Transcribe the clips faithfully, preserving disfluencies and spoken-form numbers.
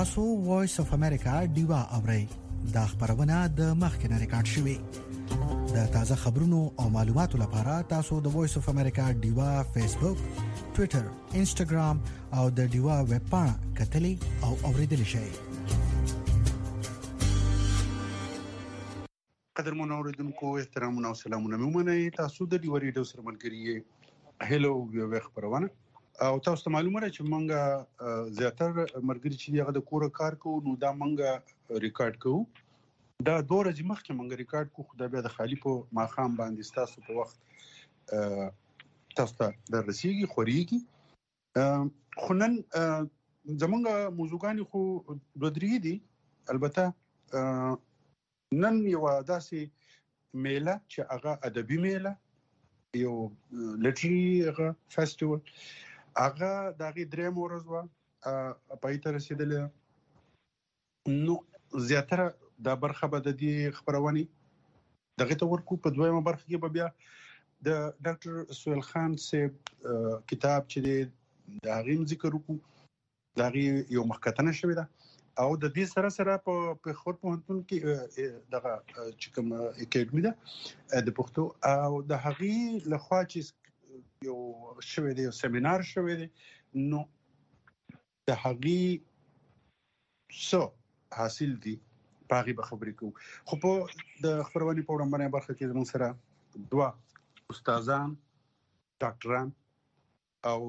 تاسو وایس اف امریکا ډیوا اورئ. دا خبرونه د مخکنه ریکارډ شوې. د تازه خبرونو او معلوماتو لپاره تاسو د وایس اف امریکا ډیوا فیسبوک، ټوئیټر، انسټاګرام او د ډیوا ویب پاڼه کتلې او اوریدل شئ. قدرمن اوریدونکو احترامونه او سلامونه مې ومنئ. تاسو د ډیوا ریډیو سره ملګری یې. هلو یو خبرونه او تاسو ته معلومه ده چې مونږه زیاتره مرګري چې هغه د کور کار کوو نو دا مونږه ریکارډ کوو. دا دوه ورځې مخکې مونږ ریکارډ کوو خو دا بیا د خالی په ماښام باندې تاسو په وخت تاسو ته د رسیږي خوريږي. خو نن زمونږ موضوعګانی خو دوه درې دي. البته نن یو داسې میله چې هغه ادبي میله یو لټري هغه فیسټیوال هغه دغه درې مورز وا پای ته رسیدل. نو زیاتره د برخه به د دې خبرونه دغه ته ورکو. په دویمه برخه کې به بیا د ډاکټر سویل خان صاحب کتاب چې د هغه ذکر وکړو دغه یو مخکتنه شوی ده او د دې سره سره په خور پوهنتون کې دغه چې کوم اکیډمي ده د پښتو او د هغې لخوا چې یو شوی دی یو سیمینار شوی دی نو د هغې څه حاصل دي په هغې به خبرې کوو. خو په د خپرونې په وړاندې برخه کې زموږ سره دوه استادان ډاکټران او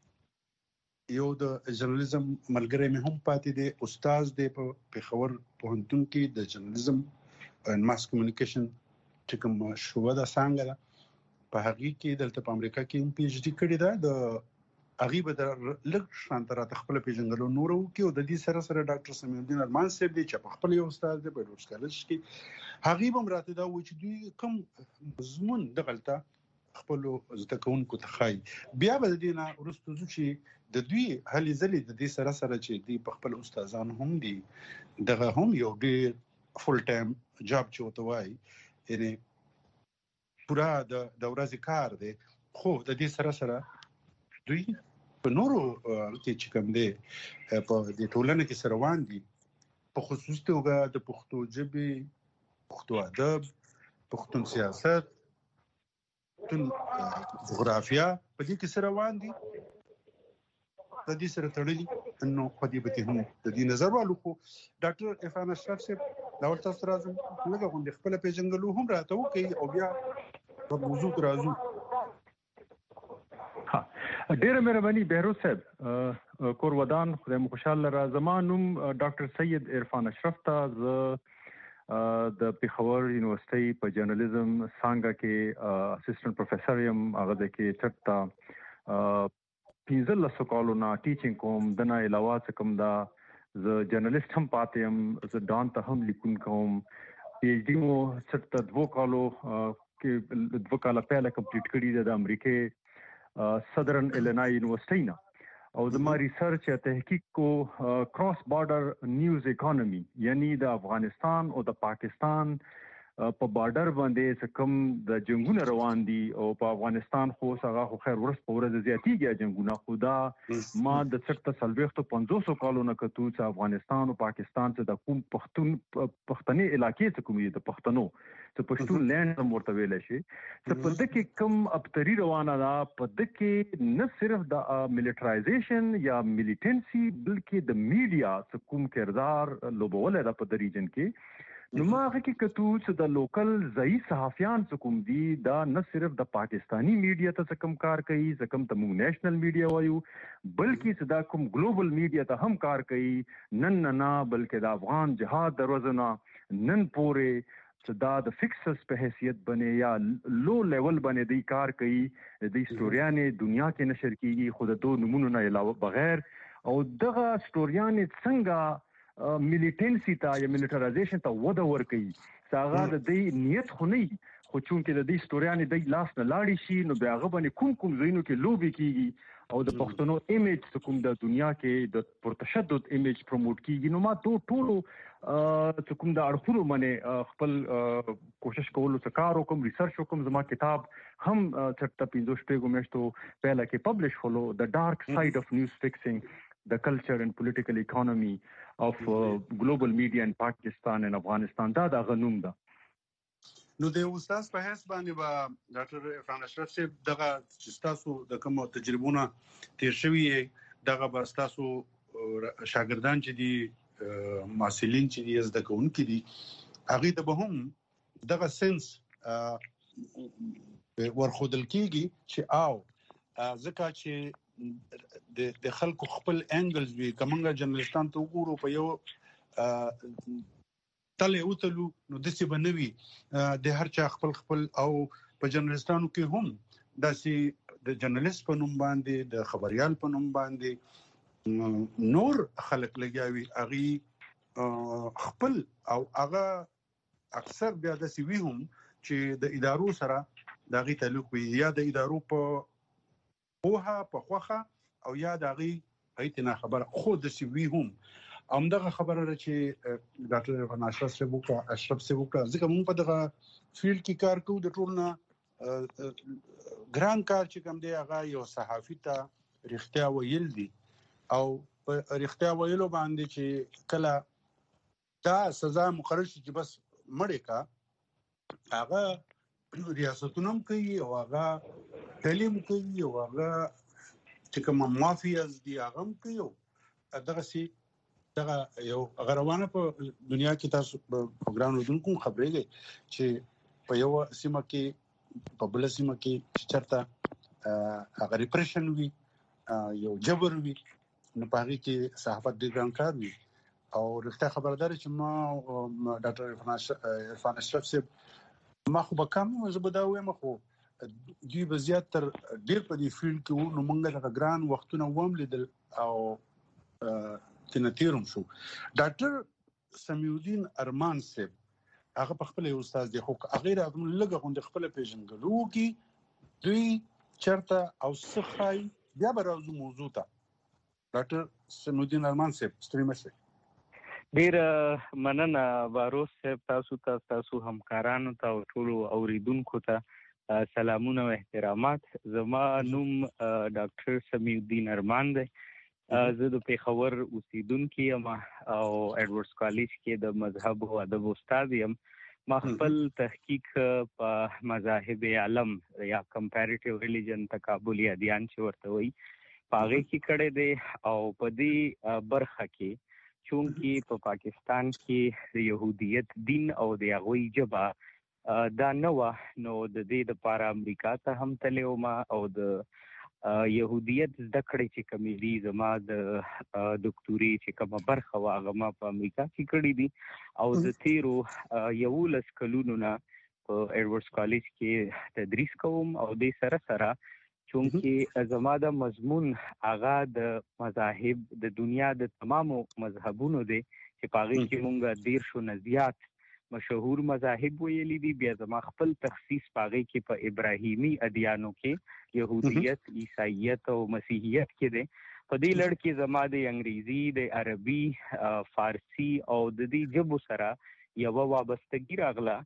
یو د ژورنالیزم ملګری مې هم پاتې دی. استاد دی په پېښور پوهنتون کې د ژورنالیزم او ماس کمیونیکیشن چې کوم شعبه ده څنګه ده په هغې کې دلته په امریکا کې هم پی ایچ ډي کړې ده. د هغې به د لږ شانته راته خپله پېژندګلو نوره وکړي او د دې سره سره ډاکټر سمیع الدین ارمان صاحب دی چې په خپل یو استاد دی په لوډس کالج کې. هغې به هم راته دا وایي چې دوی کوم مضمون دغلته خپلو زده کوونکو ته ښایي. بیا به د دې نه وروسته ځو چې د دوی هلې ځلې د دې سره سره چې دوی په خپل استادان هم دي دغه هم یو ډېر فول ټایم جاب چې ورته وایي یعنې پوره د ورځې کار دی. خو د دې سره سره دوی په نورو کې چې کوم دی په دې ټولنه کې سره روان دي په خصوصي توګه د پښتو ژبې، پښتو ادب، پښتون سیاست، پښتون جغرافیه په دې کې سره روان دي د دې سره تړلي. نو په دې به هم د دې نظر والو. خو ډاکټر عرفان اشرف صاحب دا ورته تاسو راځم لږه غونډه خپل پیژنګلو هم راته وکي او بیا په موضوع راځو. ها ډیره مهرباني بهروز صاحب کور ودان خدای مو خوشاله را. زمانوم ډاکټر سید عرفان اشرف ته د پیښور یونیورسيټي په جرنالیزم څنګه کې اسسټنټ پروفیسور یم. هغه د کې چټه پنځه لسو کالونه ټیچینګ کوم. دنه علاوه څه کوم دا زه جرنالیست هم پاتې یم. زه ډان ته هم لیکون کوم. پی ایچ ډي مو چټه دوه کالو کې دوه کاله پهله کمپلیټ کړي ده د امریکې صدرن ایلینای یونیورسيټي نه. او زما ریسرچ یا تحقیق کو کراس بارډر نیوز اکانومي یعنی د افغانستان او د پاکستان په بارډر باندې کوم د جنگونه روان دي او په افغانستان خو هغه خو خیر ورس په ورځ زیاتیږي جنگونه. خدا ما د څټه سلويختو پنځوس کالو نه کتو چې افغانستان او پاکستان ته د کوم پښتون پښتني علاقې ته کوم دي د پښتنو ته پښتون لند مرته ویل شي چې په دغه کوم ابتری روانه ده. په دغه نه صرف د ملټرایزیشن یا ملیټنسي بلکې د میډیا کوم کردار لوبول ده په د ریجن کې. نو ما هغه کې کتو چې د لوکل ځای صحافیان څه کوم دي دا نه صرف د پاکستانی میډیا ته کوم کار کوي څه کوم ته موږ نېشنل میډیا وایو بلکې چې دا کوم ګلوبل میډیا ته هم کار کوي. نن نه بلکې د افغان جهاد دروازه نن پورې چې دا د فکسرز په حیثیت باندې یا لو لیول باندې دی کار کوي. د سټوریانې دنیا کې نشر کیږي خو د دوه نمونو نه علاوه بغیر. او دغه سټوریانې څنګه ملیټنسي ته یا ملیټرایزیشن ته وده ورکوي هغه د دې نیت خو نه خو چونکې د دې سټوریانې د لاس نه لاړې شي نو بیا هغه باندې کوم کوم ځایونو کې لوبې کیږي او د پښتنو ایمیج کوم د دنیا کې د پرتشدد ایمیج پروموټ کیږي. نو ما ټول ټول کوم د اړخونو باندې خپل کوشش کولو څخه کار وکم ریسرچ وکم. زما کتاب هم چټه پنځه شپږو میاشتو پهله کې پبلش کولو د ډارک ساید اف نیوز فکسینګ the culture and political economy of uh, global media in Pakistan and Afghanistan. دا د غنوم ده. نو د استاد په هیڅ باندې با ډاکټر عرفان اشرف صاحب دغه چې تاسو د کوم تجربونه تیر شوی دغه به تاسو شاګردان چې دي محصلین چې دي زده کوونکي دي هغه ته به هم دغه سنس ورخودل کیږي چې او ځکه چې د د خلکو خپل انګلز وی کومه جرنالستان ته وګورو په یو تله وتلو نو د څه بنوي د هر چا خپل خپل او په جرنالستانو کې هم داسې د جرنالست په نوم باندې د خبريال په نوم باندې نور خلک لګیاوي اغي خپل او هغه اکثر بیا داسې وی هم چې د ادارو سره دغه تعلق وي یا د ادارو په اوها په خوخه او یا دغه ایتنا خبره خود د وی هم همدغه خبره چې ډاکټر عرفان اشرف صاحب وکړه اشرف صاحب وکړه ځکه موږ په دغه فیلډ کې کار کوو د ټولنه ګران کار چې کوم دی هغه یو صحافي ته رښتیا ویل دي او په رښتیا ویلو باندې چې کله دا سزا مقرر شي چې بس مړې کا هغه ریاستونه کوي او هغه تعلیم کوي او هغه چې کوم مافیاز دي هغه کوي دغه سي دغه یو غروانه په دنیا کې تاسو پروګرام ودونکو خبرېږي چې په یو سیمه کې په بل سیمه کې چې چرته هغه ریپریشن وي یو جبر وي نو په هغه کې صحافت د ګران کار وي او رښتیا خبردار چې ما ډاکټر عرفان اشرف صاحب ما خو به کم زه به دا وایم خو دوی به زیات تر ډیر په دې فیلډ کې نو موږ د ګران وختونه ووم لیدل او تنتیرم شو. ډاکټر سمیع الدین ارمان صاحب هغه په خپل استاد دی خو هغه راغلم لږه غونډه خپل پیژنګلو کې دوی چرته او سخای بیا به راځو موضوع ته. ډاکټر سمیع الدین ارمان صاحب ستړي مشه. ډیر مننه باروس صاحب تاسو ته تاسو همکارانو ته او ټول اوریدونکو ته سلامونه او احترامات. زما نوم ډاکټر سمیع الدین ارمان دی. زه د پیښور اوسیدونکی یم او ایډورډز کالج کې د مذهب او ادب استاد یم. ما خپل تحقیق په مذاهب عالم یا کمپیریټیو ریلیجن تقابلی ادیان چې ورته وایي په هغه کې کړی دی او په دې برخه کې چونکی په پاکستان کې يهوديت دین او د هغوی ژبه دا نه وه نو د دې دپاره امریکا ته هم تللی وم او د يهوديت زده کړې چې کومې دي زما د دکتوري چې کومه برخه وه هغه ما په امریکا کې کړې دي او د تیرو یولس کلونو نه په ایډورډز کالج کې تدریس کوم او دې سره سره چونکه زما د مضمون هغه د مذاهب د دنیا د تمامو مذهبونو دی چې په هغې کې مونږ دیرشو نه زیات مشهور مذاهب ویلي دي. بیا زما خپل تخصیص په هغې کې په ابراهیمي ادیانو کې یهودیت عیسایت او مسیحیت کې دی. په دې لړ کې زما د انګریزي د عربي فارسي او د دې ژبو سره یوه وابستګي راغله.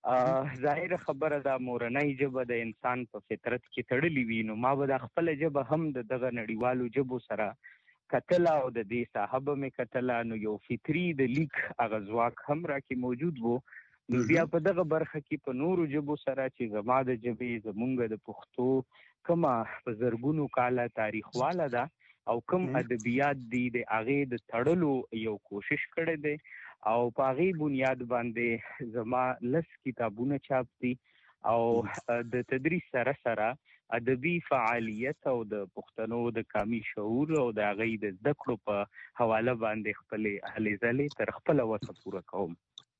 ظاهر خبره دا مورنۍ ژبه د انسان په فطرت کې تړلې وي نو ما به دا خپله ژبه هم د دغه نړیوالو ژبو سره کتله او د دې صاحبه مې کتله نو یو فطري د لیک هغه ځواک هم راکې موجود و. نو بیا په دغه برخه کې په نورو ژبو سره چې زما د ژبې زمونږ د پښتو کومه په زرګونو کاله تاریخ واله ده او کوم ادبیات دي د هغې د تړلو یو کوشش کړی دی او په هغې بنیاد باندې زما لس کتابونه چاپ دي او د تدریس سره سره ادبي فعالیت او د پښتنو د قامي شعور او د هغې د زده کړو په حواله باندې خپلې هلې ځلې تر خپله وسه پوره کوم.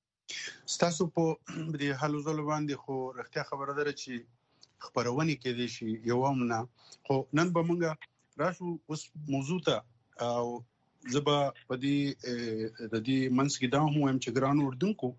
ستاسو په دې هلو ځلو باندې خو رښتیا خبره ده چې خپرونې کېدی شي یو هم نه خو نن به موږ راشو اوس موضوع ته او زه به په دې د دې منځ کې دا هم وایم چې ګرانو اردوونکو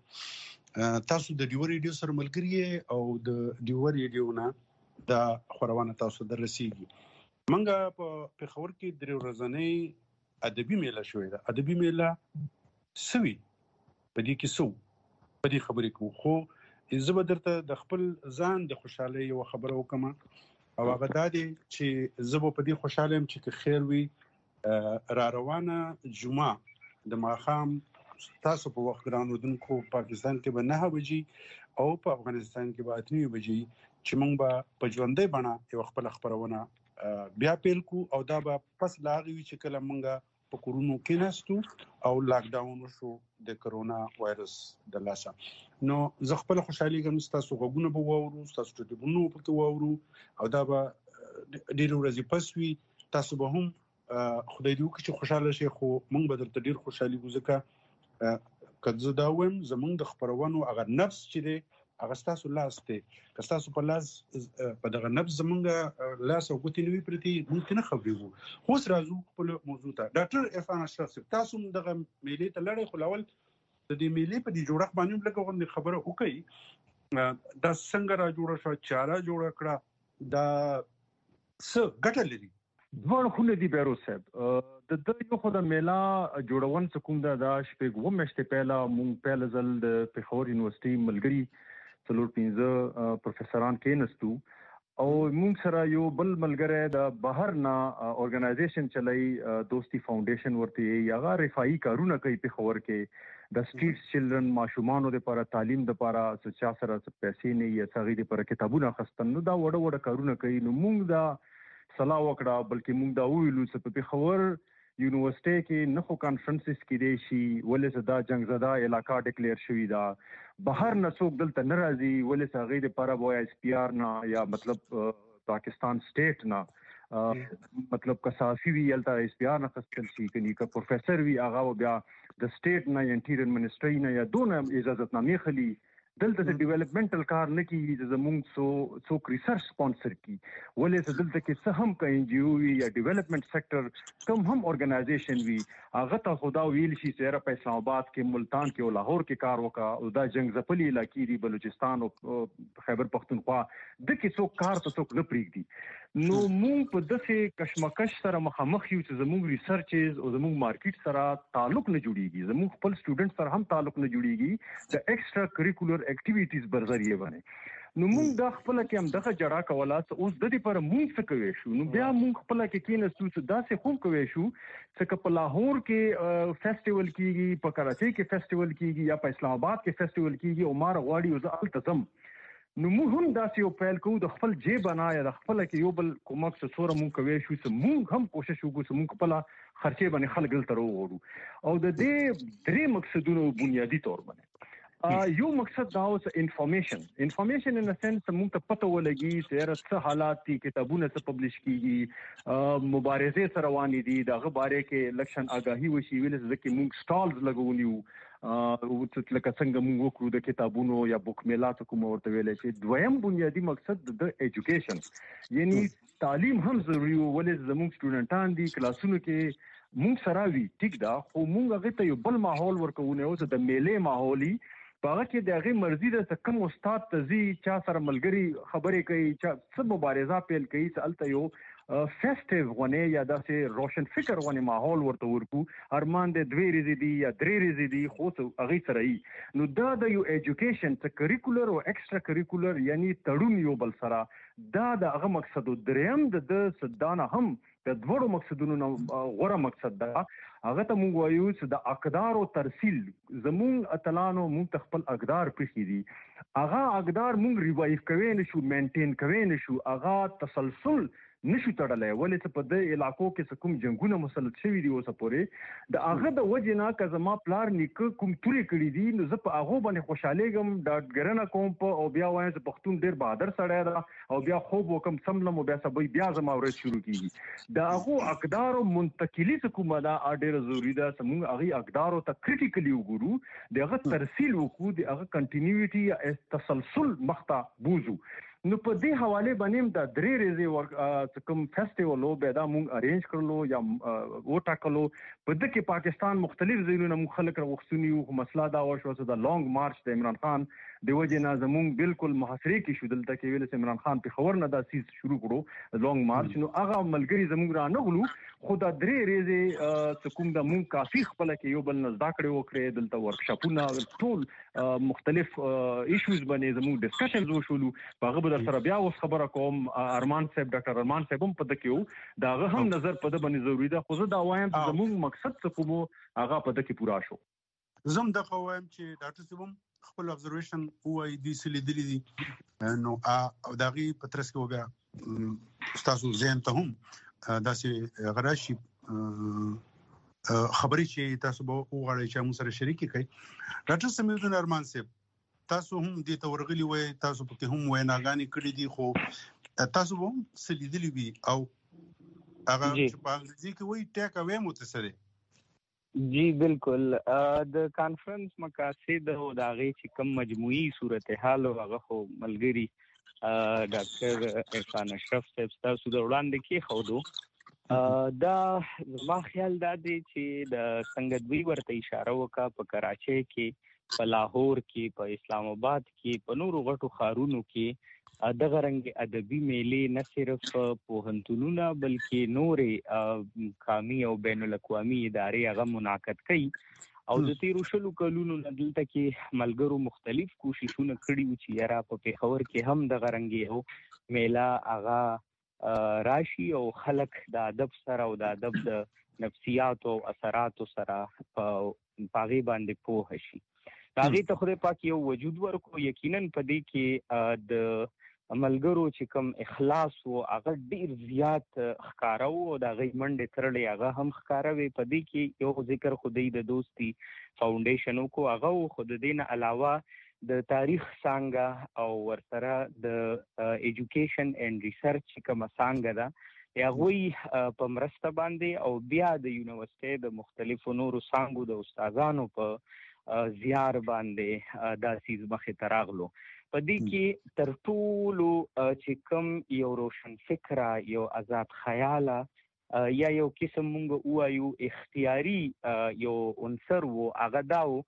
تاسو د ډیو ریډیو سره ملګري او د ډیو ریډیو نه دا خپرونه تاسو ته رسیږي. موږ په پیښور کې درې ورځنۍ ادبي میله شوې ده. ادبي میله سوي په دې کې سو په دې خبرې کوو خو زه به درته د خپل ځان د خوشحالۍ یوه خبره وکړم او هغه دا دی چې زه به په دې خوشحاله یم چې که خیر وي را روانه جمعه د ماښام تاسو په وخت ګرانودونکو پاکستان کې به نه بجې او په افغانستان کې به اته بجې چې موږ به په ژوندۍ بڼه یو خپل خبرونه بیا پیل کو او دا به پس لاغوي چې کله موږ په کورونو کې نستو او لاک ډاون وشو د کرونا وایرس د لاسه. نو زه خپل خوشحالي کوم تاسو غوونه به وورو تاسو ته بونو پکې وورو او دا به ډیر ورځې پس وي تاسو به هم خدای دې وکړي چې خوشاله شي خو موږ به درته ډیر خوشحالي وزکه کله دا ویم زمونږ د خبرونو هغه نفس چې دی هغه تاسو لاس ته که تاسو په لاس په دغه نفس زمونږ لاس او ګوتې نوي پرتي موږ نه خبرېږو. خو اوس راځو خپل موضوع ته. ډاکټر عرفان اشرف صاحب تاسو دغه میلې ته لړۍ خو لاول د دې میلې په دې جوړښت باندې لکه غوښتل خبره وکړي دا څنګه را جوړه شو چاره جوړه کړه دا څه ګټه لري؟ دوه خونه دي بیرو صاحب د د یو خو د میلا جوړون کوم دا د شپږ و مشته پهلا مونږ پهل ځل د پیښور یونیورسيټي ملګری څلور پنځه پروفیسوران کېنستو او مونږ سره یو بل ملګری د بهر نه اورګنایزیشن چلای دوستي فاونډیشن ورته یغه رفاهي کارونه کوي پیښور کې د سټریټ چلډرن ماشومانو لپاره تعلیم لپاره سچا سره پیسې نه یې سغې لپاره کتابونه خستن نو دا وړه وړه کارونه کوي. نو مونږ دا سلا وکړه بلکې موږ دا ویلو چې په پیښور یونیورسيټي کې نه خو کانفرنسز کې دی شي ولې صدا جنگ زده علاقہ ډیکلیئر شوی دا بهر نه څوک دلته ناراضي ولې هغه د لپاره وای اس پی آر نه یا مطلب پاکستان سټیټ نه مطلب کسافي وی یلته اس پی آر نه خپل شي کني که پروفیسور وی هغه بیا د سټیټ نه انټیریور منسټري نه یا دونه اجازه نامې خلی دلته د ډیولپمنټل کار نه کیږي چې زموږ سو څوک ریسرچ سپانسر کی ولې دلته کې څه هم کا ان جی او یا ډیولپمنٹ سېکټر کوم هم اورګنایزیشن وی هغه ته خدا ویل شي چې را په اسلام آباد کې ملتان کې او لاهور کې کار وکا او دا جنگ زپلی علاقې دی بلوچستان او خیبر پختونخوا د کې څوک کار ته څوک نه پریږدي. نو موږ په دغه کشمکش سره مخامخ یو چې زموږ ریسرچز او زموږ مارکیټ سره تعلق نه جوړیږي زموږ خپل سټوډنټ سره هم تعلق نه جوړیږي د ایکسترا کریکولر اکټیویټیز برزریه باندې. نو موږ د خپل کې هم دغه جړه کوله اوس د دې پر موږ څه کوي شو نو بیا موږ خپل کې کېنستو چې دا څه خو کوي شو چې په لاهور کې فیسټیوال کیږي په کراچۍ کې فیسټیوال کیږي یا په اسلام آباد کې فیسټیوال کیږي او مار غواړي او زه التزم نو موږ هم داسې یو پیل کوو د خپل جیب نه یا د خپل کې یو بل کومک څه سره موږ کوي شو چې موږ هم کوشش وکړو چې موږ خپل خرچې باندې خلک دلته وروړو او د دې درې مقصدونو بنیادی تور باندې یو مقصد دا اوس انفارمیشن انفارمیشن ان سنس موږ ته پته ولګي چې څه حالات دي کتابونه څه پبلش کیږي مبارزه سره روانې دي دغه باره کې الیکشن آگاهي وشي ویل چې موږ سټالز لګونیو او لکه څنګه موږ وکړو د کتابونو یا بوک میلات کوم ورته ویل چې دویم بنیادی مقصد د ایجوکیشن یعنی تعلیم هم ضروري ولې زموږ سټوډنټان دي کلاسونو کې موږ سره وی ټیک دا خو موږ هغه ته یو بل ماحول ورکوونه او د میلې ماحولي هغه کې د هغه مرزي د کم استاد تزي چا سره ملګری خبرې کوي چا څه مبارزه پیل کوي سالته یو فیسټیو غونې یا داسې روشن فکر غونې ماحول ورته ورکو ارمان د دوی ریزي دي یا درې ریزي دي خو هغه سره ای نو دا د یو ایجوکیشن څه کریکولر او ایکسترا کریکولر یعنی تړون یو بل سره دا د هغه مقصد دریم د سدانه هم د دوړو مقصدونو غوړه مقصد دا هغه ته موږ وایو چې د اقدار او ترسیل زمون اتلانو موږ خپل اقدار پېخې دي هغه اقدار موږ ریوایو کوي نشو مینټین کوي نشو هغه تسلسل نشو تړلای ولې چې په دې علاقو کې کوم جنگونه مسلط شوی دي اوس پورې د هغه د وجه نه که زما پلار نیکه کوم توري کړی دي نو زه په هغه باندې خوشاله ګم ډاډګرنه کوم په او بیا وایم چې پښتون ډیر بهادر سړی دا او بیا خوب وکم سملم او بیا سبي بیا زما ورځ شروع کیږي د هغه اقدار او منتقلی کومه دا ډیر ضروری ده چې موږ هغه اقدار او ته کریټیکلی وګورو دغه ترسیل وکړو دغه کنټینیوټي یا تسلسل مخته بوزو. نو په دې حواله باندې د درې ریزي کوم فیسټیوال او به دا مونږ ارینج کړلو یا و ټاکلو په دې کې پاکستان مختلف ځایونو مونږ خلک راوښتونی او مسله دا وشو چې د لانګ مارچ د عمران خان د وجه نه زمونږ بالکل محاصره کې شو دلته کې ویل چې عمران خان په خبر نه دا سیس شروع کړو لانګ مارچ نو هغه ملګری زمونږ را نه غلو خو دا درې ریزې کوم د مون کافي خپل کې یو بل نه زده کړې وکړې دلته ورکشاپونه ټول مختلف ایشوز باندې زموږ ډسکشنز وشولو هغه به در سره بیا اوس خبره کوم ارمان صاحب ډاکټر ارمان صاحب هم په دکې وو دا هم نظر په د باندې ضروری ده خو زه دا وایم چې زموږ مقصد څه کوم هغه په دکې پورا شو زم د قوایم چې ډاکټر صاحب خپل ابزرویشن وای دي سلیدلی دي نو او دغه پترس کې وبیا تاسو زین ته هم داسې غراشي خبرې چې تاسو به وغواړئ چې موږ سره شریک کړئ ډاکټر سمیع ارمان صاحب تاسو هم د تورغلی وای تاسو په هم ویناګانی کړی دي خو تاسو هم سلیدلی وي او هغه چې په انګلیسي کې وایي ټیک اوې متصره جی بالکل د کانفرنس مقاصد او د هغې چې کوم مجموعي صورتحال او هغه خو ملګري ډاکټر عرفان اشرف صاحب ستاسو د وړاندې کېښودو دا زما خیال دا دی چې د څنګه دوی ورته اشاره وکړه په کراچۍ کې په لاهور کې په اسلام آباد کې په نورو غټو ښارونو کې دغه رنګ ادبي میلې نه صرف پوهنتونونه بلکې نورې قومي او بین الاقوامي ادارې هغه منعقد کوي او د تیرو شلو کلونو نه دلته کې ملګرو مختلف کوششونه کړي وو چې یاره په پېښور کې هم دغه رنګ یو میله هغه راشي او خلک د ادب سره او د ادب د نفسیاتو او اثراتو سره په هغې باندې پوه شي هغې ته خدای پاک یو وجود ورکو یقینا په دې کې د ملګرو چې کوم اخلاص و هغه ډیر زیات ښکاره و او د هغې منډې ترړې هغه هم ښکاره وې په دې کې یو ذکر خو دی د دوستي فاونډیشن وکړو هغه و خو د دې نه علاوه د تاریخ څانګه او ورسره د ایجوکیشن اینډ ریسرچ چې کومه څانګه ده هغوی په مرسته باندې او بیا د یونیورسټۍ د مختلفو نورو څانګو د استادانو په زیار باندې دا څیز مخې ته راغلو په دې کې تر ټولو چې کوم یو روشن فکره یو آزاد خیاله یا یو قسم مونږ ووایو اختیاري یو عنصر و هغه دا و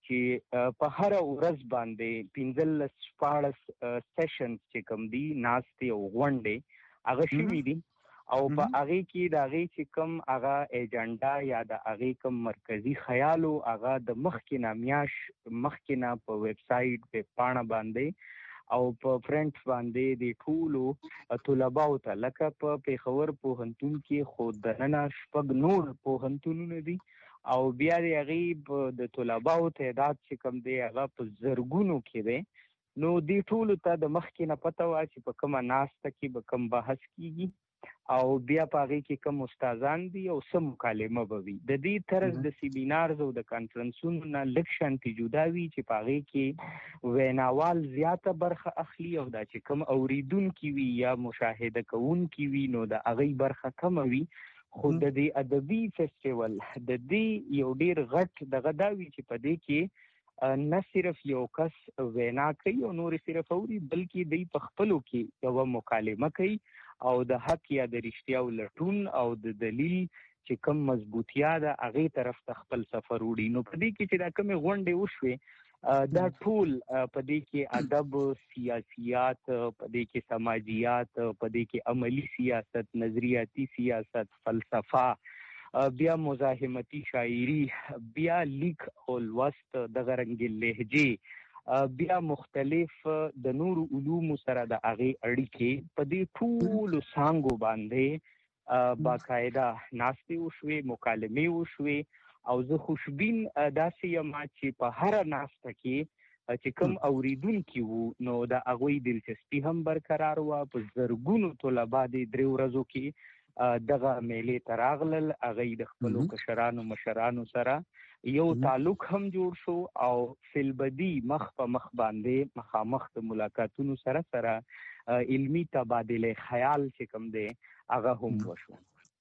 چې په هره ورځ باندې پنځلس شپاړس سیشنز چې کوم دي ناستې او غونډې هغه شوي دي او په هغې کې د هغې چې کوم هغه ایجنډا یا د هغې کوم مرکزي خیال و هغه د مخکې نه میاشت مخکې نه په ویب سایټ ویب پاڼه باندې او په فرنټ باندې د ټولو طلباو ته لکه په پېښور پوهنتون کې خو دننه شپږ نور پوهنتونونه دي او بیا د هغې د طلباو تعداد چې کوم دی هغه په زرګونو کې دی نو دې ټولو ته د مخکې نه پته وه چې په کومه ناسته کې به کوم بحث کېږي او بیا په هغې کې کوم استادان دي او څه مکالمه به وي د دې طرز د سیمینارز او د کانفرنسونو نه لږ شانتې جدا وي چې په هغې کې ویناوال زیاته برخه اخلي او دا چې کوم اوریدونکي وي یا مشاهده کوونکي وي نو د هغې برخه کمه وي خو د دې ادبي فیسټیول د دې یو ډېر غټ دغه دا وي چې په دې کې نه صرف یو کس وینا کوي او نورې صرف اوري بلکې دوی په خپلو کې یوه مکالمه کوي او د حق یا د رښتیاو لټون او د دلیل چې کوم مضبوطیا ده هغې طرف ته خپل سفر وړي نو په دې کې چې دا کومې غونډې وشوې دا ټول په دې کې ادب سیاسیات په دې کې سماجیات په دې کې عملی سیاست نظریاتي سیاست فلسفه بیا مزاحمتي شاعري بیا لیک او لوست دغه رنګې لهجې بیا مختلف د نورو علومو سره د هغې اړیکې په دې ټولو څانګو باندې باقاعده ناستې وشوې مکالمې وشوې او زه خوشبین داسې یم چې په هره ناسته کې چې کوم اوریدونکي وو نو د هغوی دلچسپي هم برقرار وه په زرګونو طلبا د درې ورځو کې دغه میلې ته راغلل هغوی د خپلو کشرانو مشرانو سره یو تعلق هم جوړ شو او فلبدي مخ په مخ باندې مخامخ د ملاقاتونو سره سره علمي تبادله خیال چې کوم دی هغه هم وشو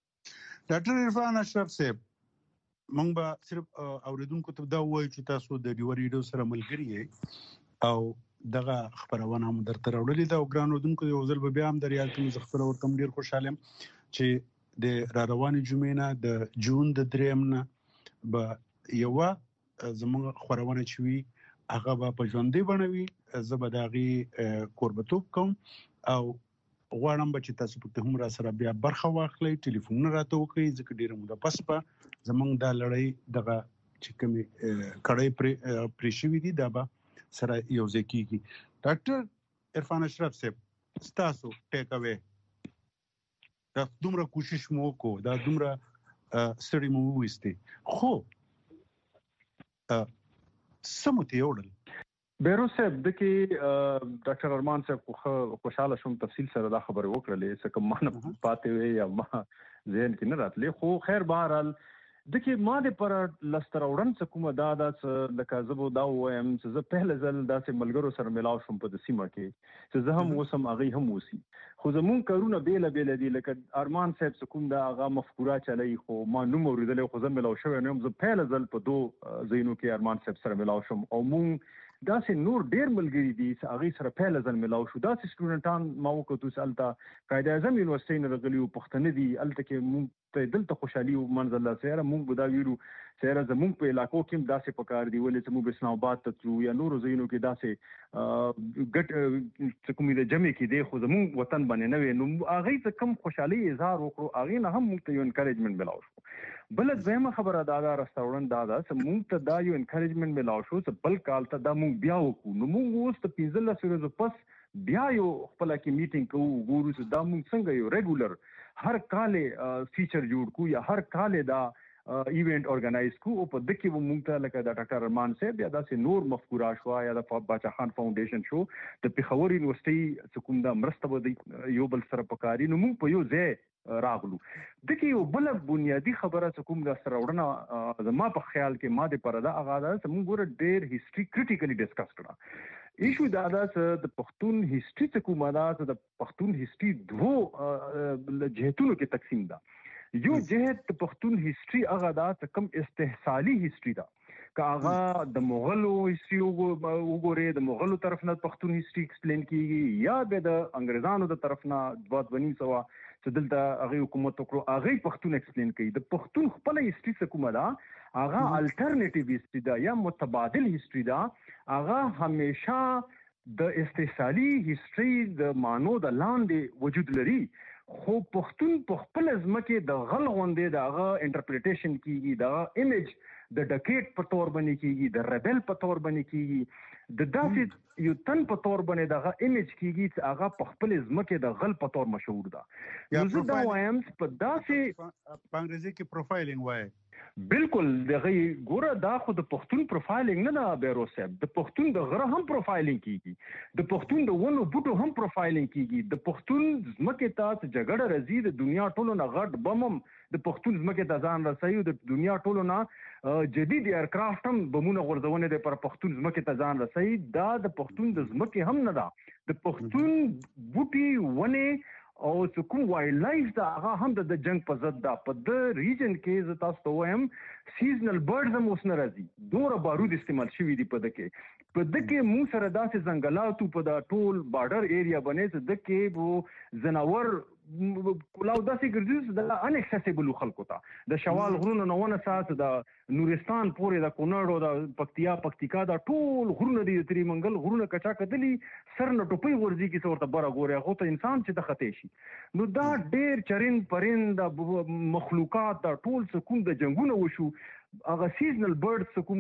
ډاکټر عرفان اشرف صاحب مونږ به صرف اوریدونکو ته دا وایو چې تاسو د ډیو ریډیو سره ملګري یې او دغه خبرونه هم درته راوړلې ده او ګران اورېدونکو یو ځل به بیا هم در یاد کړم زه خپله ورته هم ډېر خوشحاله یم چې د را روانې جمعې نه د جون د درېیم نه به یوه زموږ خپرونه چې وي هغه به په ژوندۍ بڼه وي زه به د هغې کوربتوب کوم او غواړم چې تاسو په هم را سره بیا برخه واخلئ ټلیفون راته وکړئ ځکه ډیره موده پس په زمونږ دا لړۍ دغه چې کومې کړۍ پرې شوي دي دا به سره یو ځای کېږي. ډاکټر عرفان اشرف صاحب ستاسو ټیک اوې دا دومره کوشش مو وکړو دا دومره ستړي مو وویستې خو څه مو ته یوړل؟ بیروز صاحب د کې ډاکټر ارمان صاحب خوشاله شوم تفصیل سره دا خبره وکړلې څه کوم مانه پاتې وي یا ما ذهن کې نه راتلې خو خیر بهرحال د کې ما د پر لستر وړن څه کومه دا دا لکه زبو دا وایم چې زه پهله ځل داسې ملګرو سره ملاو شوم په د سیمه کې چې زه هم اوسم هغه هم اوسي خو زمون کارونه بیل بیل دي لکه ارمان صاحب څه کوم دا هغه مفکوره چلی خو ما نوم اوریدل خو زه ملاو شوم نو زه پهله ځل په دو زینو کې ارمان صاحب سره ملاو شوم او مون دا سه نور ډیر ملګری دي چې هغه سره پهل ځل ملاو شو دا سه سټوډنټان ما وکړو سالتا قائد اعظم یونیورسيټي نه غلیو پښتنه دي الته کې مونږ ته دلته خوشحالي او منځ الله سره مونږ بدا ویرو سره زمونږ په علاقو کې داسې پکار دی ولې چې مونږ اسلام آباد ته تلو یا نور زینو کې داسې ګټ کومې د جمع کې دی خو زمونږ وطن باندې نه وي نو هغه ته کم خوشحالي اظهار وکړو هغه نه هم مونږ ته یو انکریجمنت ملاو شو. بل ځمه خبره دا دا رستورانت دا دا چې مونږ ته دا یو انکریجمنت ملاو شو چې بل کال ته دا مونږ بیا وکړو نو مونږ اوس ته پنځه ورځې پس بیا یو خپل کې میټینګ کوو ګورو چې دا مونږ څنګه یو ریګولر هر کال فیچر جوړ کو یا هر کال دا ایونت اورګنایز کو او په دکې و مونږ ته لکه دا ډاکټر ارمان صاحب یا داسې نور مفکوره شو یا د باچا خان فاونډیشن شو د پیښور یونیورسيټي څخه دا مرسته ودی یو بل سره پکاري نو مونږ په یو ځای راغلو دکې یو بل بنیادی خبره چې کوم دا سره وړنه زما په خیال کې ما د پردا اغاده موږ ګوره ډېر هیستوري کریټیکلی ډیسکس کړه ایشو دا دا چې د پښتون هیستوري څخه کومه دا چې د پښتون هیستوري دوه جهتونو کې تقسیم ده یو جهت د پښتون هیستوري هغه دا چې کم استحصالي هیستوري ده که هغه د مغلو هیستوري وګوري د مغلو طرف نه پښتون هیستوري ایکسپلین کیږي یا به د انګريزانو د طرف نه دوه ونی سوا چې دلته هغه حکومت وکړو هغه پښتون ایکسپلین کوي د پښتون خپل هیستوري څه کومه ده هغه الټرنیټیو هیستوري ده یا متبادل هیستوري ده هغه همیشه د استحصالي هیستوري د مانو د لاندې وجود لري خو پښتون په خپل ځمکه د غل غوندې د هغه انټرپریټیشن کیږي د ایمیج د ډکیټ په تور باندې کیږي د ریبل په تور باندې کیږي د داسې یو تن په تور باندې دغه ایمیج کیږي چې هغه په خپل ځمکه د غل په تور مشهور ده یو زه دا وایم په داسې په انګریزي کې پروفایلینګ وایي بالکل دغه ګوره دا خو د پښتون پروفایلینګ نه ده بیروز صاحب د پښتون د غره هم پروفایلینګ کیږي د پښتون د ونو بوټو هم پروفایلینګ کیږي د پښتون ځمکه ته جګړه رزي د دنیا ټولو نه غټ بمم د پښتون ځمکه ته ځان رسایو د دنیا ټولو نه جدید ایرکرافټ هم بمونه غورځونه د پر پښتون ځمکه ته ځان رسایي دا د پښتون د ځمکه هم نه ده د پښتون بوټي ونه او څوک وایلډ لایف دا هغه هم د جنگ په ضد دا په د ریجن کې ز تاسو ته وایم سیزنل برډز هم اوس نه راځي دوره بارود استعمال شوی دی په دکې په دکې مو سره داسې ځنګلاتو په دا ټول بارډر ایریا باندې ز دکې وو زناور کولاو داسې ګرځي د ان اکسیسیبل خلکو ته د شوال غرونو نه ونه سات د نورستان پورې د کونړ او د پکتیا پکتیکا د ټول غرونو دي تری منګل غرونو کچا کدلی سر نه ټوپي ورځي کی څورته بره ګوري هغه ته انسان چې د خطې شي نو دا ډېر چرین پرند مخلوقات د ټول سکون د جنگونو وشو هغه سیزنل برډز کوم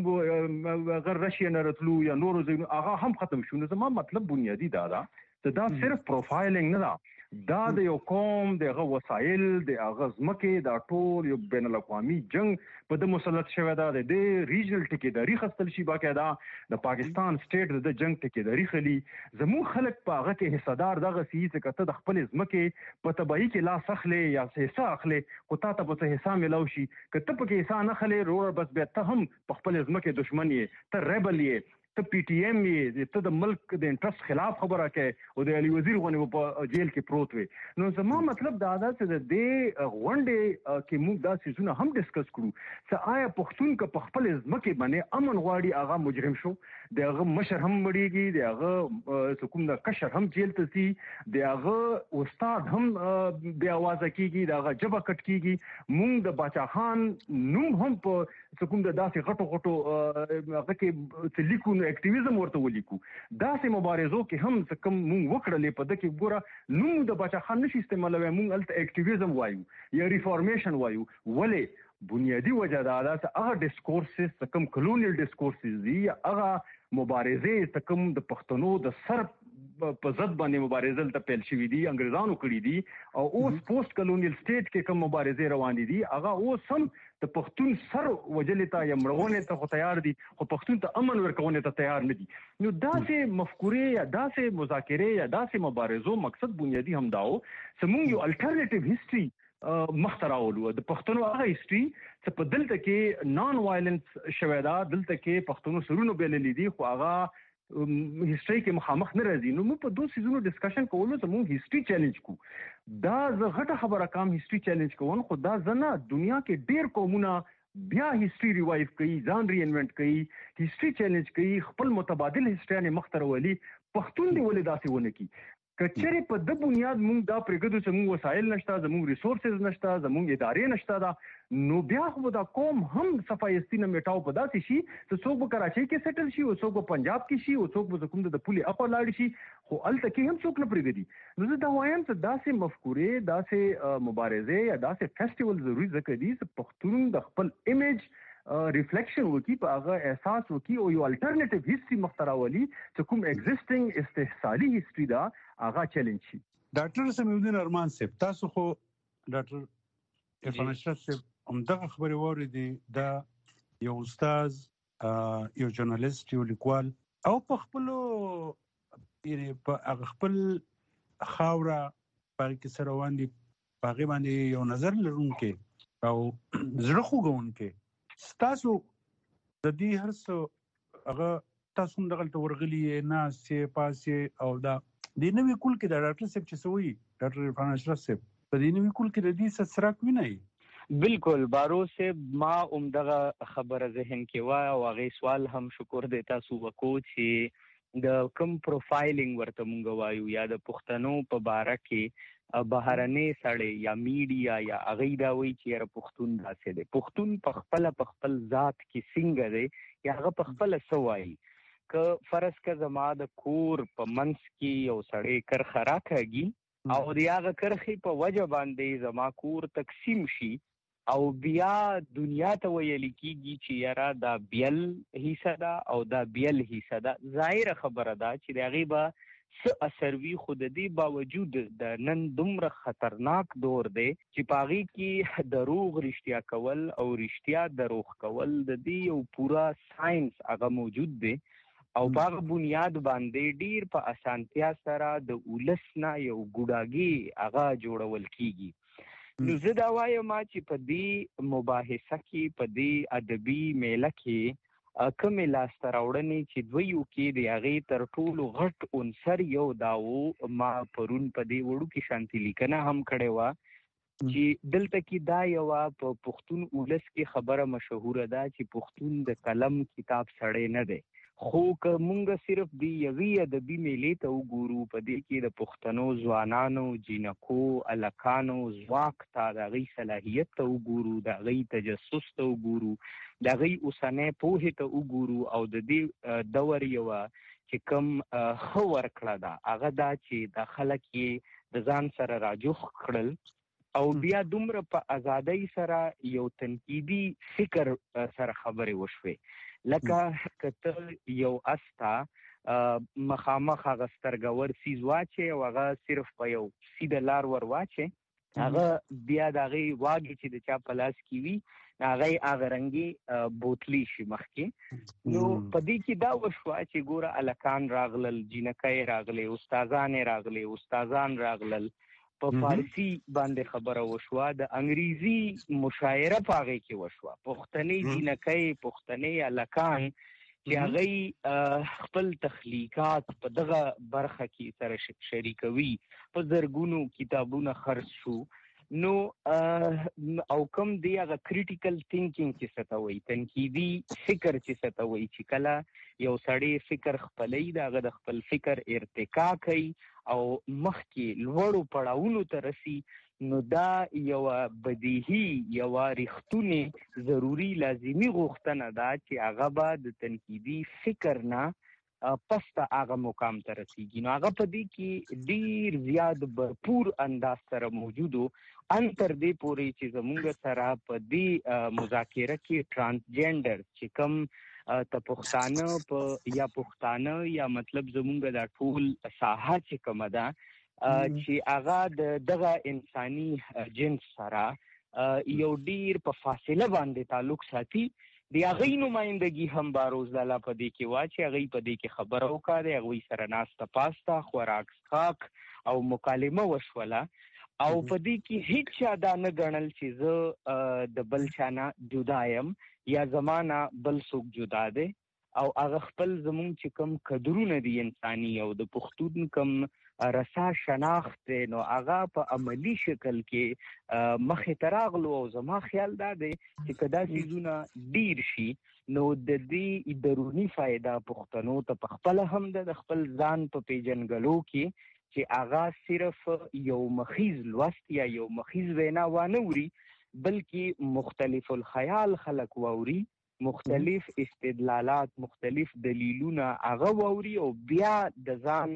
غیر رشین راتلو یا نورو زینو هغه هم ختم شو نو زما مطلب بنیادی دا دا دا صرف پروفایلینګ نه دا دا د یو قوم دغه وسایل د اغزمکه دا ټول یو بین الاقوامي جنگ په د مسلط شوی دا د ریجنل ټیکیداري خستل شي باقاعده د پاکستان سټیټ د جنگ ټیکیداري خلی زمو خلک په هغه کې حصدار دغه سي چې کته د خپل ځمکه په تبعی کې لا سخله یا حصہ اخلي کو تا ته په حصہ ملو شي کته په کې حصہ نه خلې روړ بس به ته هم په خپل ځمکه دشمن یې ته ریبل یې ته پی ټی ایم یې ته د ملک د انټرست خلاف خبره کوي او د علي وزیر غونې په جیل کې پروت وي نو زما مطلب دا ده چې د دې غونډې کې موږ دا سيزونه هم ډیسکس کړو چې آیا پښتون که په خپل ځمکه باندې امن غواړي هغه مجرم شو د هغه مشر هم مړیږي د هغه حکومت د کشر هم جیل ته سي د هغه استاد هم بے आवाज کیږي د هغه جبه کټ کیږي موږ د باچا خان نوم هم په حکومت د داسې غټو غټو هغه کې لیکو نو اکټیویزم ورته ولیکو. داسې مبارزو کې هم څه کم مونږ وکړلې په دغه ګوره نوم د باچا خان نشي استعمالوي، مونږ الته اکټیویزم وایو یا ریفارمیشن وایو. ولې بنیادی وجه دا ده چې هغه ډیسکورسز څه کم کلونیل ډیسکورسز دي، هغه مبارزې څه کم د پښتنو د سر په ضد باندې مبارزه ته پیل شوې دي، انګریزانو کړې دي، او اوس پوسټ کلونیل سټیټ کې کوم مبارزې روانې دي هغه اوس هم د پښتون سر وجلې ته یا مړونه ته خو تیار دي، خو پښتون ته امن ورکونه ته تیار نه دي. نو داسې مفکورې یا داسې مذاکرې یا داسې مبارزو مقصد بنیادی هم داو چې موږ یو الټرنیټیو هیستوري مخته راولو. د پښتنو هغه هیستوري چې په دلته کې نان وایلنس شوی دا، دلته کې پښتنو سرونه بللې دي، خو هغه هیستوري کې مخامخ نه راځي. نو موږ په دوه سيزونو ډسکشن کولو ته موږ هیستوري چیلنج کو. دا زه غټه خبره کوم هیستوري چیلنج کوم، خو دا زنه دنیا کې ډېر قومونه بیا هیستوري ریوایو کوي، ځان ری انوینټ کوي، هیستوري چیلنج کوي، خپل متبادل هیستوري مخته راولي. پښتون دی ولې داسې ونه کی؟ کچره په د بنیاد مونږ دا پرګدو چې مونږ وسایل نشته، زموږ ریسورسز نشته، زموږ ادارې نشته دا، نو بیا خو دا قوم هم صفایستی نه میټاو په داسې شي چې څوک به کراچۍ کې سیټل شي او څوک به پنجاب کې شي او څوک به کوم د پولي اپر لاړ شي، خو الته کې هم څوک نه پرګدي. نو زه دا وایم چې داسې مفکورې، داسې مبارزې یا داسې فیسټیوال ضروري ځکه دي چې پښتون د خپل ایمیج ریفلیکشن وکي، په هغه احساس وکي او یو الټرنیټیو هیستوري مختراولي چې کوم ایگزیسټینګ استحصالي هیستوري دا هغه چیلنج شي. ډاکټر سمیع الدین ارمان صاحب، تاسو خو ډاکټر عرفان اشرف صاحب همدغه خبرې واورېدې، دا یو استاد، یو جرنالست، یو لیکوال، او په خپلو یعنې په هغه خپل خاوره په هغې کې څه روان دي په هغې باندې یو نظر لرونکی او زړه خوږونکی. ستاسو د دې هر څه هغه تاسو هم دغلته ورغلي یې، ناستې پاسې، او دا د نوي کول کې د ډاکټر صاحب چې څه وایي ډاکټر عرفان اشرف صاحب په دې نوي کول کې د دې څه څرک وینئ؟ بالکل بارو صاحب، ما همدغه خبره ذهن کې وه او هغې سوال هم شکر دی تاسو وکړو چې د کوم پروفایلینګ ورته مونږ وایو یا د پښتنو په باره کې بهرنۍ سړی یا میډیا یا هغوی دا وایي چې یاره پښتون داسې دی. پښتون په خپله په خپل ذات کې څنګه دی یا هغه په خپله څه وایي. که فرض که زما د کور په منځ کې یو سړی کرښه راکاږي او د هغه کرښې په وجه باندې زما کور تقسیم شي او بیا دنیا ته ویل کېږي چې یاره دا بیل حصه ده او دا بیل حصه ده، ظاهره خبره ده چې د هغې به څه اثر وي. خو د دې باوجود د نن دومره خطرناک دور دی چې په هغې کې دروغ رښتیا کول او رښتیا دروغ کول د دې یو پوره ساينس هغه موجود دی او په هغه بنیاد باندې ډیر په اسانتیا سره د ولس نه یو ګوډاګي هغه جوړول کیږي. نو زه دا وایم چې په دې مباحثه کې، په دې ادبي میله کې کومې لاسته راوړنې چې دویو کې د هغې تر ټولو غټ عنصر یو دا و، ما پرون په دې وړوکې شانتي لیکنه هم کړې وه چې دلته کې دا یوه په پښتون ولس کې خبره مشهوره ده چې پښتون د قلم کتاب سړی نه دی. خو که مونږ صرف د یوې ادبي میلې ته وګورو، په دې کې د پښتنو ځوانانو، جینکو، الکانو ځواک ته، د هغوی صلاحیت ته وګورو، د هغوی تجسس ته وګورو، د هغوی اوسنۍ پوهې ته وګورو، او د دې دور یوه چې کوم ښه ورکړه ده هغه دا چې دا خلک یې د ځان سره راجوخ کړل او بیا دومره په ازادۍ سره یو تنقیدي فکر سره خبرې وشوې. لکه که ته یو استا مخامخ هغه سترګور سیز واچې او هغه صرف په یو سیده لار ور واچې، هغه بیا د هغې واګې چې د چا په لاس کې وي هغه یې هغه رنګې بوتلی شي مخکې. نو په دې کې دا وشوه چې ګوره الکان راغلل، جینکۍ راغلې، استادانې راغلې، استادان راغلل، په فارسی باندې خبره وشوه، د انګریزي مشاعره په هغې کې وشوه، پښتني جینکۍ، پښتني الکان چې هغوی خپل تخلیقات په دغه برخه کې سره شریکوي، په زرګونو کتابونه خرڅ شو. نو او کوم دی هغه کریټیکل تھینکینګ چې څه ته وایي، تنقیدي فکر چې څه ته وایي، چې کله یو سړی فکر خپلوي د هغه د خپل فکر ارتقا کوي او مخکې لوړو پړاوونو ته رسي، نو دا یو بدیهی یو ریښتونی ضروری لازمی غوښتنه ده چې هغه به د تنقیدي فکر نه پس ته هغه مقام ته رسیږي. نو هغه په دې کې ډیر زیات برپور انداز سره موجودو ان تر دې پورې چې زمونږ سره په دې مذاکره کې ترانسجنډر چې کوم ته پښتانه په یا پښتانه یا مطلب زمونږ د ټول ساحه چې کومه ده چې هغه د دغه انساني جنس سره یو ډیر په فاصله باندې تعلق ساتي. د هغې نمایندګي هم باروز لاله په دې کې وا چې هغې په دې کې خبره وکړه، د هغوی سره ناسته پاسته خوراک څښاک او مکالمه وشوله او په دې کې هیڅ چا دا نه ګڼل چې زه د بل چا نه جدا یم یا زما نه بل څوک جدا دی او هغه خپل زمونږ چې کوم قدرونه دي انساني او د پښتون کوم رسا شناخت دی نو هغه په عملی شکل کې مخې ته راغلو او زما خیال دا دی چې که دا څیزونه ډیر شي نو د دې دروني فایده پښتنو ته په خپله هم ده د خپل ځان په پیژنګلو کې چې هغه صرف یو مخیز لوست یا یو مخیز وینا وانه وري بلکې مختلف الخیال خلق واوري، مختلف استدلالات، مختلف دلیلونه هغه واوري او بیا د ځان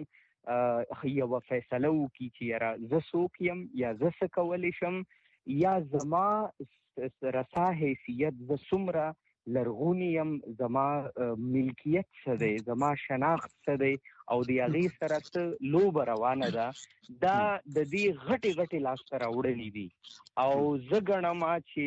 یو فیصله وکړي چې یاره زه څوک یم یا زه څه کولی شم یا زما رسا حیثیت زه څومره لرغونی یم، زما ملکیت څه دی، زما شناخت څه دی او د هغې سره څه لوبه روانه ده. دا د دې غټې غټې لاسته راوړنې دي او زه ګڼم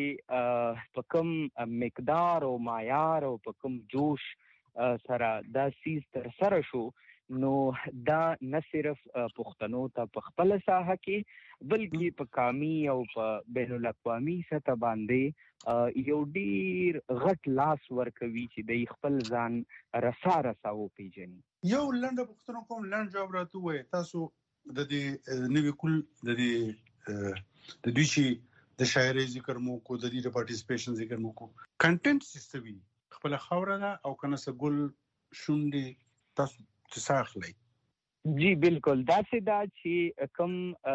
چې په کوم مقدار او معیار او په کوم جوش سره دا څیز ترسره شو نو دا نه صرف پښتنو ته په خپله ساحه کې بلکې په قامي او په بین الاقوامي سطح باندې یو ډیر غټ لاس ورکوي چې دوی خپل ځان رسا رسا وپېژني. یو لنډه پوښتنه کوم، لنډ جواب راته ووایئ، تاسو د دې نوي کل د دې د دوی چې د شاعرۍ ذکر مو کو، د دې د پارټیسپیشن ذکر مو کو، کنټینټ څه وي؟ خپله خاوره ده او که نه څه ګل شونډې تاسو څه اخلئ؟ جی بالکل داسې ده چې کوم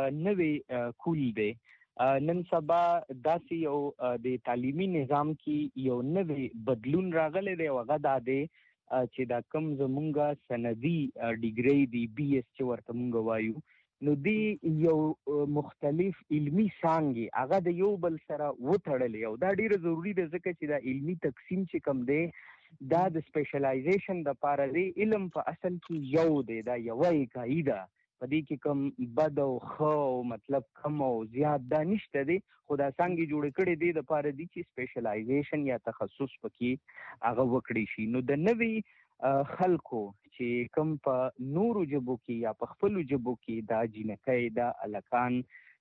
نوې کول دی نن سبا داسې یو د تعلیمي نظام کې یو نوې بدلون راغلی دی او هغه دا دی چې دا کوم زمونږ سندي ډیګري دی بي ایس چې ورته مونږ وایو نو دی یو مختلف علمي څانګې هغه د یو بل سره وتړلې او دا ډیره ضروري ده ځکه چې دا علمي تقسیم چې کوم دی دا د سپیشلایزیشن د پاره دی. علم په اصل کې یو دی، دا یوه اکایي ده، په دې کې کوم بد او ښه او مطلب کم او زیات دا نشته دی، خو دا څانګې جوړې کړې دي د پاره دي چې سپیشلایزیشن یا تخصص پکې هغه وکړی شي. نو د نوي خلکو چې کوم په نورو ژبو کې یا په خپلو ژبو کې دا جینکۍ دا الکان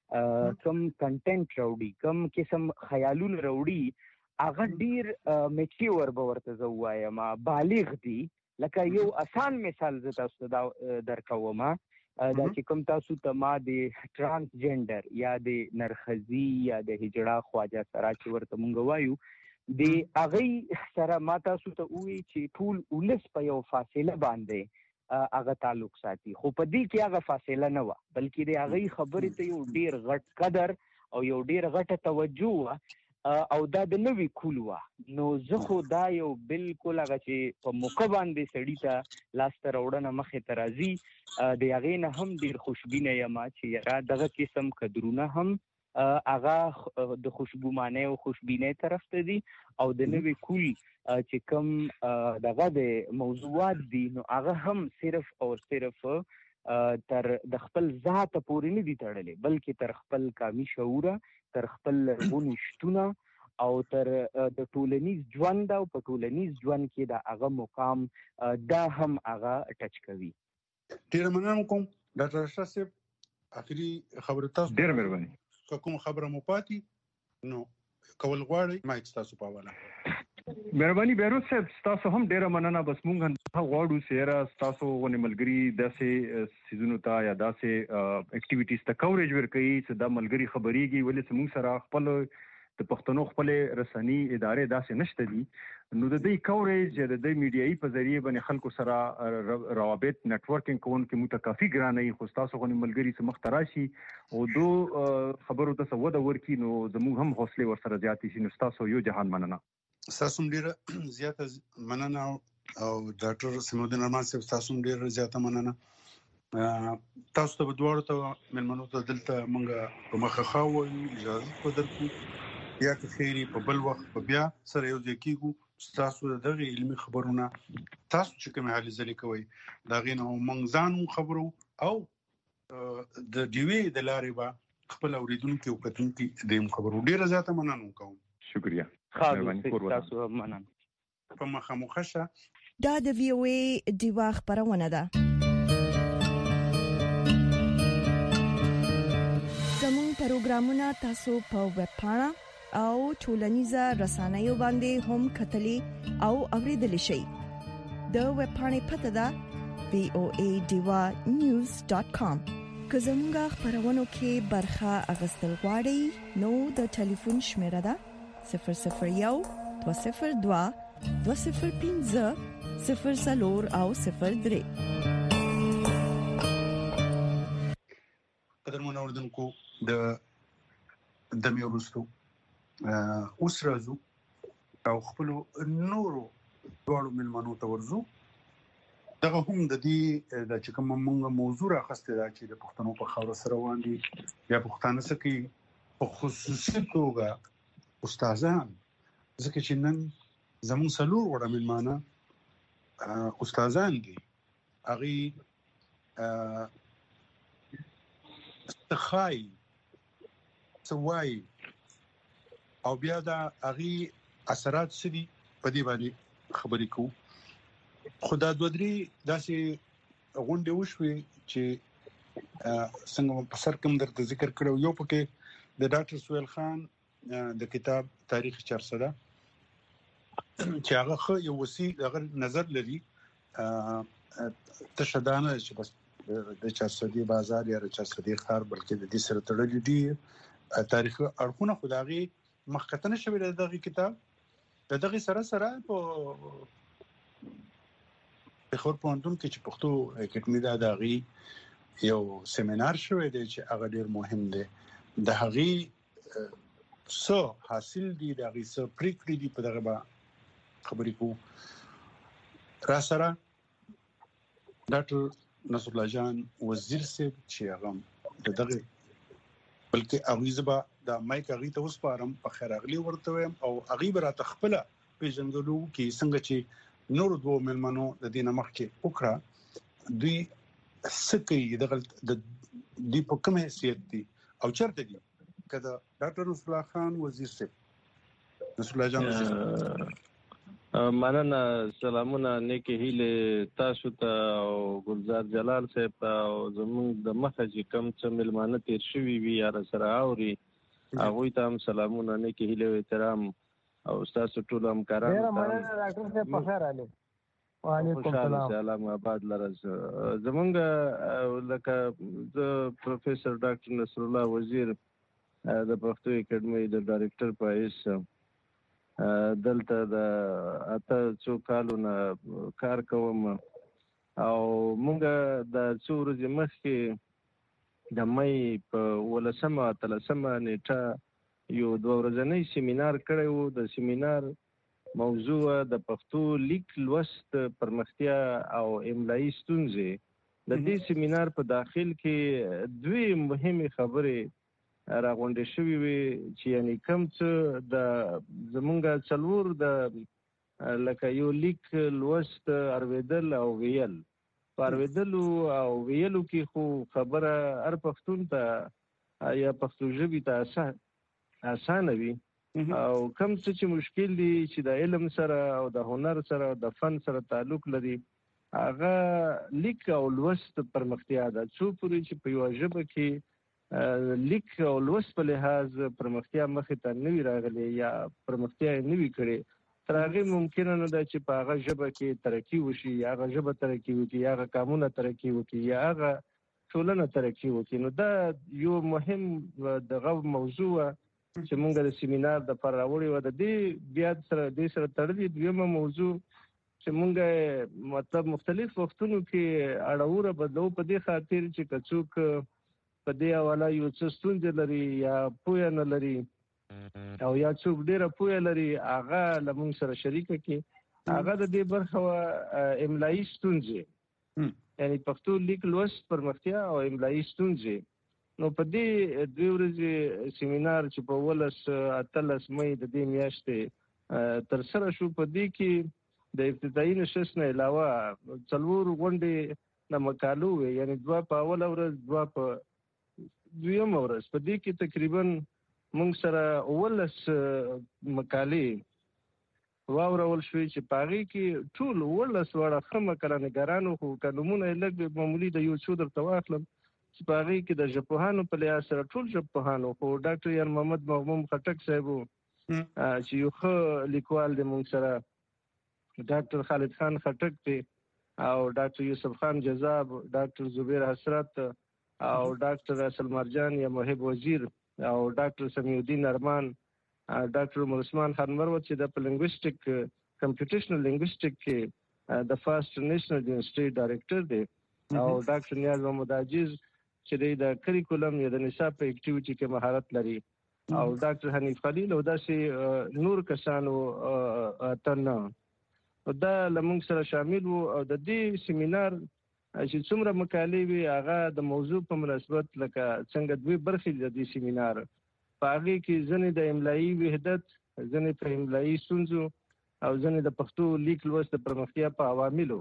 کوم کنټینټ راوړي، کوم قسم خیالونه راوړي هغه ډیر میچیور به ورته زه ووایم بالغ دي. لکه یو اسان مثال زه تاسو ته درکوم، دا چې کوم تاسو ته ما د ترانسجنډر یا د نرښځي یا د هجړه خواجه سره چې ورته مونږ وایو د هغې سره ما تاسو ته ووایي چې ټول ولس په یو فاصله باندې هغه تعلق ساتي، خو په دې کې هغه فاصله نه وه بلکې د هغې خبرې ته یو ډیر غټ قدر او یو ډیر غټه توجه وه او دا د نوې کول وه. نو زه خو دا یو بالکل هغه چې په موقع باندې سړي ته لاسته راوړنه مخې ته راځي د هغې نه هم ډیر خوشبینه یم چې یاره دغه قسم قدرونه هم هغه د خوشبومانۍ او خوشبینۍ طرف ته دي او د نوې کول چې کوم دغه د موضوعات دي نو هغه هم صرف او صرف تر د خپل ذات پورې نه دي تړلې بلکې تر خپل قامي شعوره، تر خپل لرغوني شتونه او تر د ټولنیز ژوند او په ټولنیز ژوند کې د هغه مقام دا هم هغه ټچ کوي. ډېره مننه کوم ډاکټر اشرف صاحب، اخري خبره تاسو ډېره مهرباني. که کوم خبره مو پاتې نو کول غواړئ مایک تاسو په حواله. مهرباني بیروز صاحب، تاسو هم ډیره مننه. بس مونږ هم غواړو چې تاسو غونې ملګري داسې سیزونو ته یا داسې اکټیویټیز ته کوریج ورکوي چې دا ملګري خبرېږي ولې چې مونږ سره خپل د پښتنو خپل رسنۍ ادارې داسې نشته دي نو د دې کورېج د دې میډیایي په ذریعہ باندې خلکو سره روابط نتورکینګ کوونکې متکافي ګرانې خو تاسو غو ملګری سم مختراشي او دو خبرو ته سوده ورکی نو زموږ هم حوصله ورسره زیاتې شي نو تاسو یو جهان مننه تاسو ډیره زیاته مننه او ډاکټر سمودین ارمان صاحب تاسو ډیره زیاته مننه تاسو ته بدوړو ته ملمنو ته دلته مونږه په مخه خاوو اجازه په درکو یا که خیری په بل وخت په بیا سره یو ځای کیږو تاسو دغه علمي خبرونه تاسو چې کوم حل ځلې کوي دا غینه مونږ ځانو خبرو او د ډیوی د لارې با خپل اوریدونکو او کتونکو د خبرو ډیره زیاته مننه کوم شکریا خاص تاسو مننه په مخه مخشه دا د وی او ای دیوا خبرونه ده زموږ پروګرامونه تاسو په ویب پاڼه او ټولنیزه رسنیو باندې هم کتلی او اوریدلی شئ د ویب پاڼې پته ده وی او ای دیوا نیوز ډاٹ کام که زموږ خبرونو کې برخه اغستل غواړئ نو د ټلیفون شمیره ده صفر صفر یو دو صفر دو دو صفر پنځه صفر څلور او صفر درې قدرمن اوردونکو د د میورستو اوس راځو او خپل نورو ډول ملمنو ته ورزو دغه هم د دې د چې کوم موږ موضوع راخسته دا چې د پښتنو په خاور سره وان دي یا پښتانه سکه په خصوصي توګه استادان ځکه چې نن زمون سلور وړ ملمانه استادان دي اغي استخای سوای او بیا دا اغي اثرات سړي په دې باندې خبرې کو خدا دوه درې داسې غونډې وشوي چې څنګه په سر کوم درته ذکر کړو یو پکې د ډاکټر سویل خان د کتاب تاریخ چارسده چې هغه خو یو وسی هغه نظر لري تشدانه چې بس د چارسدي بازار یا چارسدي خار بلکې د دې سره تړلې دي تاریخ اړخونه خدایي مخکتنه شوی دغه کتاب د دغه سره سره په خور پوهنتون کې چې پښتو اکیډمي دا دغه یو سیمینار شوی دی چې هغه ډیر مهم دی د هغه سو حاصل دي دغه سو پریکړې دي په دغه خبرې کو را سره ډاکټر نصر الله جان وزیر صاحب چې هغه دغه بلکې اغیزبا د مایک اغي ته وسپارم په خیر اغلی ورته او اغي برات خپل پیژندلو کې څنګه چې نور دوه ملمنو د دینه مخ کې وکړه دوی سکه دغه د دی په کومه حیثیت دي او چرته دي کله ډاکټر نصر الله خان وزیر صاحب نصر الله جان وزیر مننه سلامونه نیکه هیله تاسو ته او ګلزار جلال صاحب ته او زموږ د مخه چې کم څه ملمانه تیر شوي وي یا سره اوري هغه ته هم سلامونه نیکه هیله او احترام او تاسو ټول همکاران ډیر مننه ډاکټر صاحب په خیر علي وعلیکم السلام سلام آباد لرز زمونږ لکه د پروفیسور ډاکټر نصر الله وزیر د پښتو اکیډمي د ډایریکټر په حیث دلته د اته څو کالونه کار کوم او مونږ د څو ورځې مخکې د مې په ولسمه تلسمه نیټه یو دوه ورځنی سیمینار کړی وو د سیمینار موضوع د پښتو لیک لوست پرمختیا او املایي ستونزې د دې سیمینار په داخل کې دوی مهمه خبرې راغونډې شوې وي چې یعنی کوم څه د زمونږ څلور د لکه یو لیک لوست ارویدل او ویل پرویدل او ویلو کې خو خبره هر پښتون ته یا پښتو ژبې ته اسانه وي او کوم څه چې مشکل دي چې د علم سره او د هنر سره او د فن سره تعلق لري هغه لیک او لوست پرمختیا ده څو پورې چې په یو ژبه کې لیک او لوست په لحاظ پرمختیا مخې ته نوي راغلي یا پرمختیا نوي کړي تر هغه ممکنه نه ده چې په هغه ژبه کې ترقی وشي یا هغه ژبه ترقی وکړي یا هغه قانون ترقی وکړي یا هغه ټولنه ترقی وکړي نو دا یو مهم دغه موضوع چې موږ د سیمینار د پر راوړی و د دې بیا سره د سره تړلې دویمه موضوع چې موږ مطلب مختلف وختونو کې اړوره بدلو په دې خاطر چې کڅوک په دې حواله یو څه ستونزې لري یا پوهه نه لري او یا څوک ډیره پوهه لري هغه لمون سره شریک کی هغه د دې برخه املایي ستونزې یعنی پښتو لیک لوست پرمختیا او املایي ستونزې نو په دې دوی ورځې سیمینار چې په ولس اتلس مې د دې میاشتې تر سره شو په دې کې د ابتدایي نشست نه علاوه څلور غونډې د مقالو یعنی دوه په اول ورځ دوه په دویم ورځ په دې کې تقریبا موږ سره ولس مقالې واورول شوې چې پاغي کې ټول ولس وړه خمه کلنګرانو خو قانونونه لګ معمولی د یو څو درته واخلم چې پاغي کې د ژبپوهانو په لحاظ سره ټول ژبپوهانو خو ډاکټر یار محمد مغموم خټک صاحب چې یو ښه لیکوال دی موږ سره ډاکټر خالد خان خټک دی او ډاکټر یوسف خان جذاب ډاکټر زبیر حسرت او ډاکټر اصل مرجان یا محب وزیر او ډاکټر سمیع الدین ارمان ډاکټر عمر عثمان خان مروت چې د لنګویسټیک کمپیوټیشنل لنګویسټیک کې د فاست نیشنل یونیورسيټي ډایریکټر دی او ډاکټر نیاز محمد عزیز چې د کریکولم یا د نصاب په اکټیویټي کې مهارت لري او ډاکټر حنیف خلیل او داسې نور کسانو تنه دا لمونږ سره شامل وو او د دې سیمینار چې څومره مقالې وي هغه د موضوع په مناسبت لکه څنګه دوی برخې د دې سیمینار په هغه کې ځنې د املایي وحدت ځنې په املایي ستونزو او ځنې د پښتو لیک لوست پرمختیا په عواملو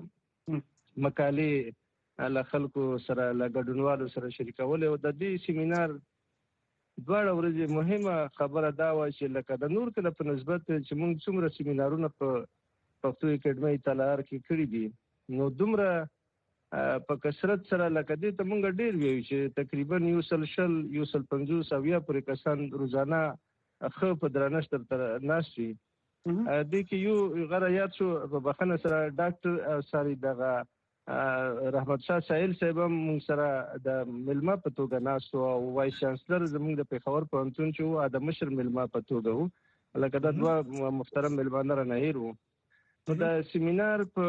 مقالې له خلکو سره له ګډونوالو سره شریکول او د دې سیمینار دواړه ورځې مهمه خبره دا و چې لکه د نور کله په نسبت چې موږ څومره سیمینارونه په پښتو اکیډمۍ تلار کې کړي دي نو دومره په کثرت سره لکه دې ته مونږ ډیر ویو چې تقریبا یو سل شل یو سل پنځوس او یا پورې کسان روزانه خو په درنښت تر ناشري دې کې یو غریات شو په بخنه سره ډاکټر ساری دغه رحمت شاه سایل صاحب مونږ سره د ملما په توګه ناسو او وایس چانسلر زموږ د پیښور پوهنتون چې و د مشر ملما په توګه و لکه دا دوه محترم ملمانه نه هیرو نو د سیمینار په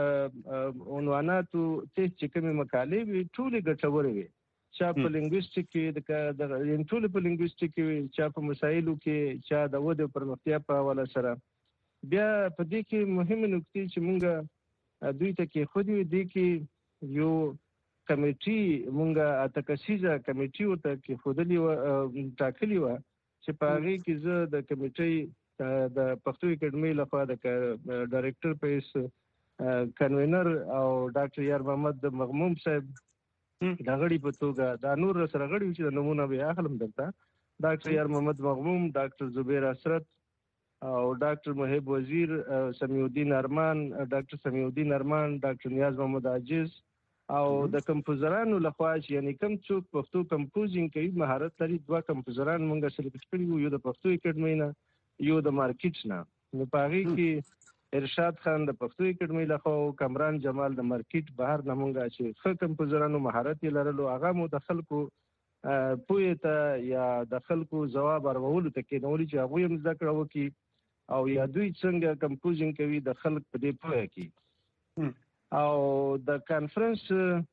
عنواناتو ته چې کومه مقالې وی ټولې ګټورې وي چې په لنګویسټیک کې د ټولې په لنګویسټیک کې چې په مسایلو کې چې د ودې پرمختیا په حواله سره بیا په دې کې مهمه نکته چې مونږ دوی ته کې خو دې دې کې یو کمیټي مونږه اتکسیزه کمیټي ورته کې خودلی و ټاکلی و چې په هغه کې زه د کمیټي د پښتو اکیډمۍ لخوا د ډایریکټر پیس کنوینر او ډاکټر یار محمد مغموم صاحب د غړي په توګه دا نور سره غړي چې د نمونه به اخلم دلته ډاکټر یار محمد مغموم ډاکټر زبیر حسرت او ډاکټر محب وزیر سمیع الدین ارمان ډاکټر سمیع الدین ارمان ډاکټر نیاز محمد عزیز او د کمپوزرانو لخوا چې یعنی کم څوک پښتو کمپوزینګ کوي مهارت لري دوه کمپوزران مونږ سلیکټ کړي وو یو د پښتو اکیډمۍ نه یو د مارکیټ نه نو پاغي کې ارشاد خان د پښتو اکیډمۍ لخوا او کمران جمال د مارکیټ بهر نمونګه چې خو کمپوزرانو مهارت لرلو هغه مو د خلکو پوهه ته یا د خلکو جواب ورولو ته کې نو چې هغه هم ذکر وکي او یا دوی څنګه کمپوزینګ کوي د خلک په دې پوهه کې او د کانفرنس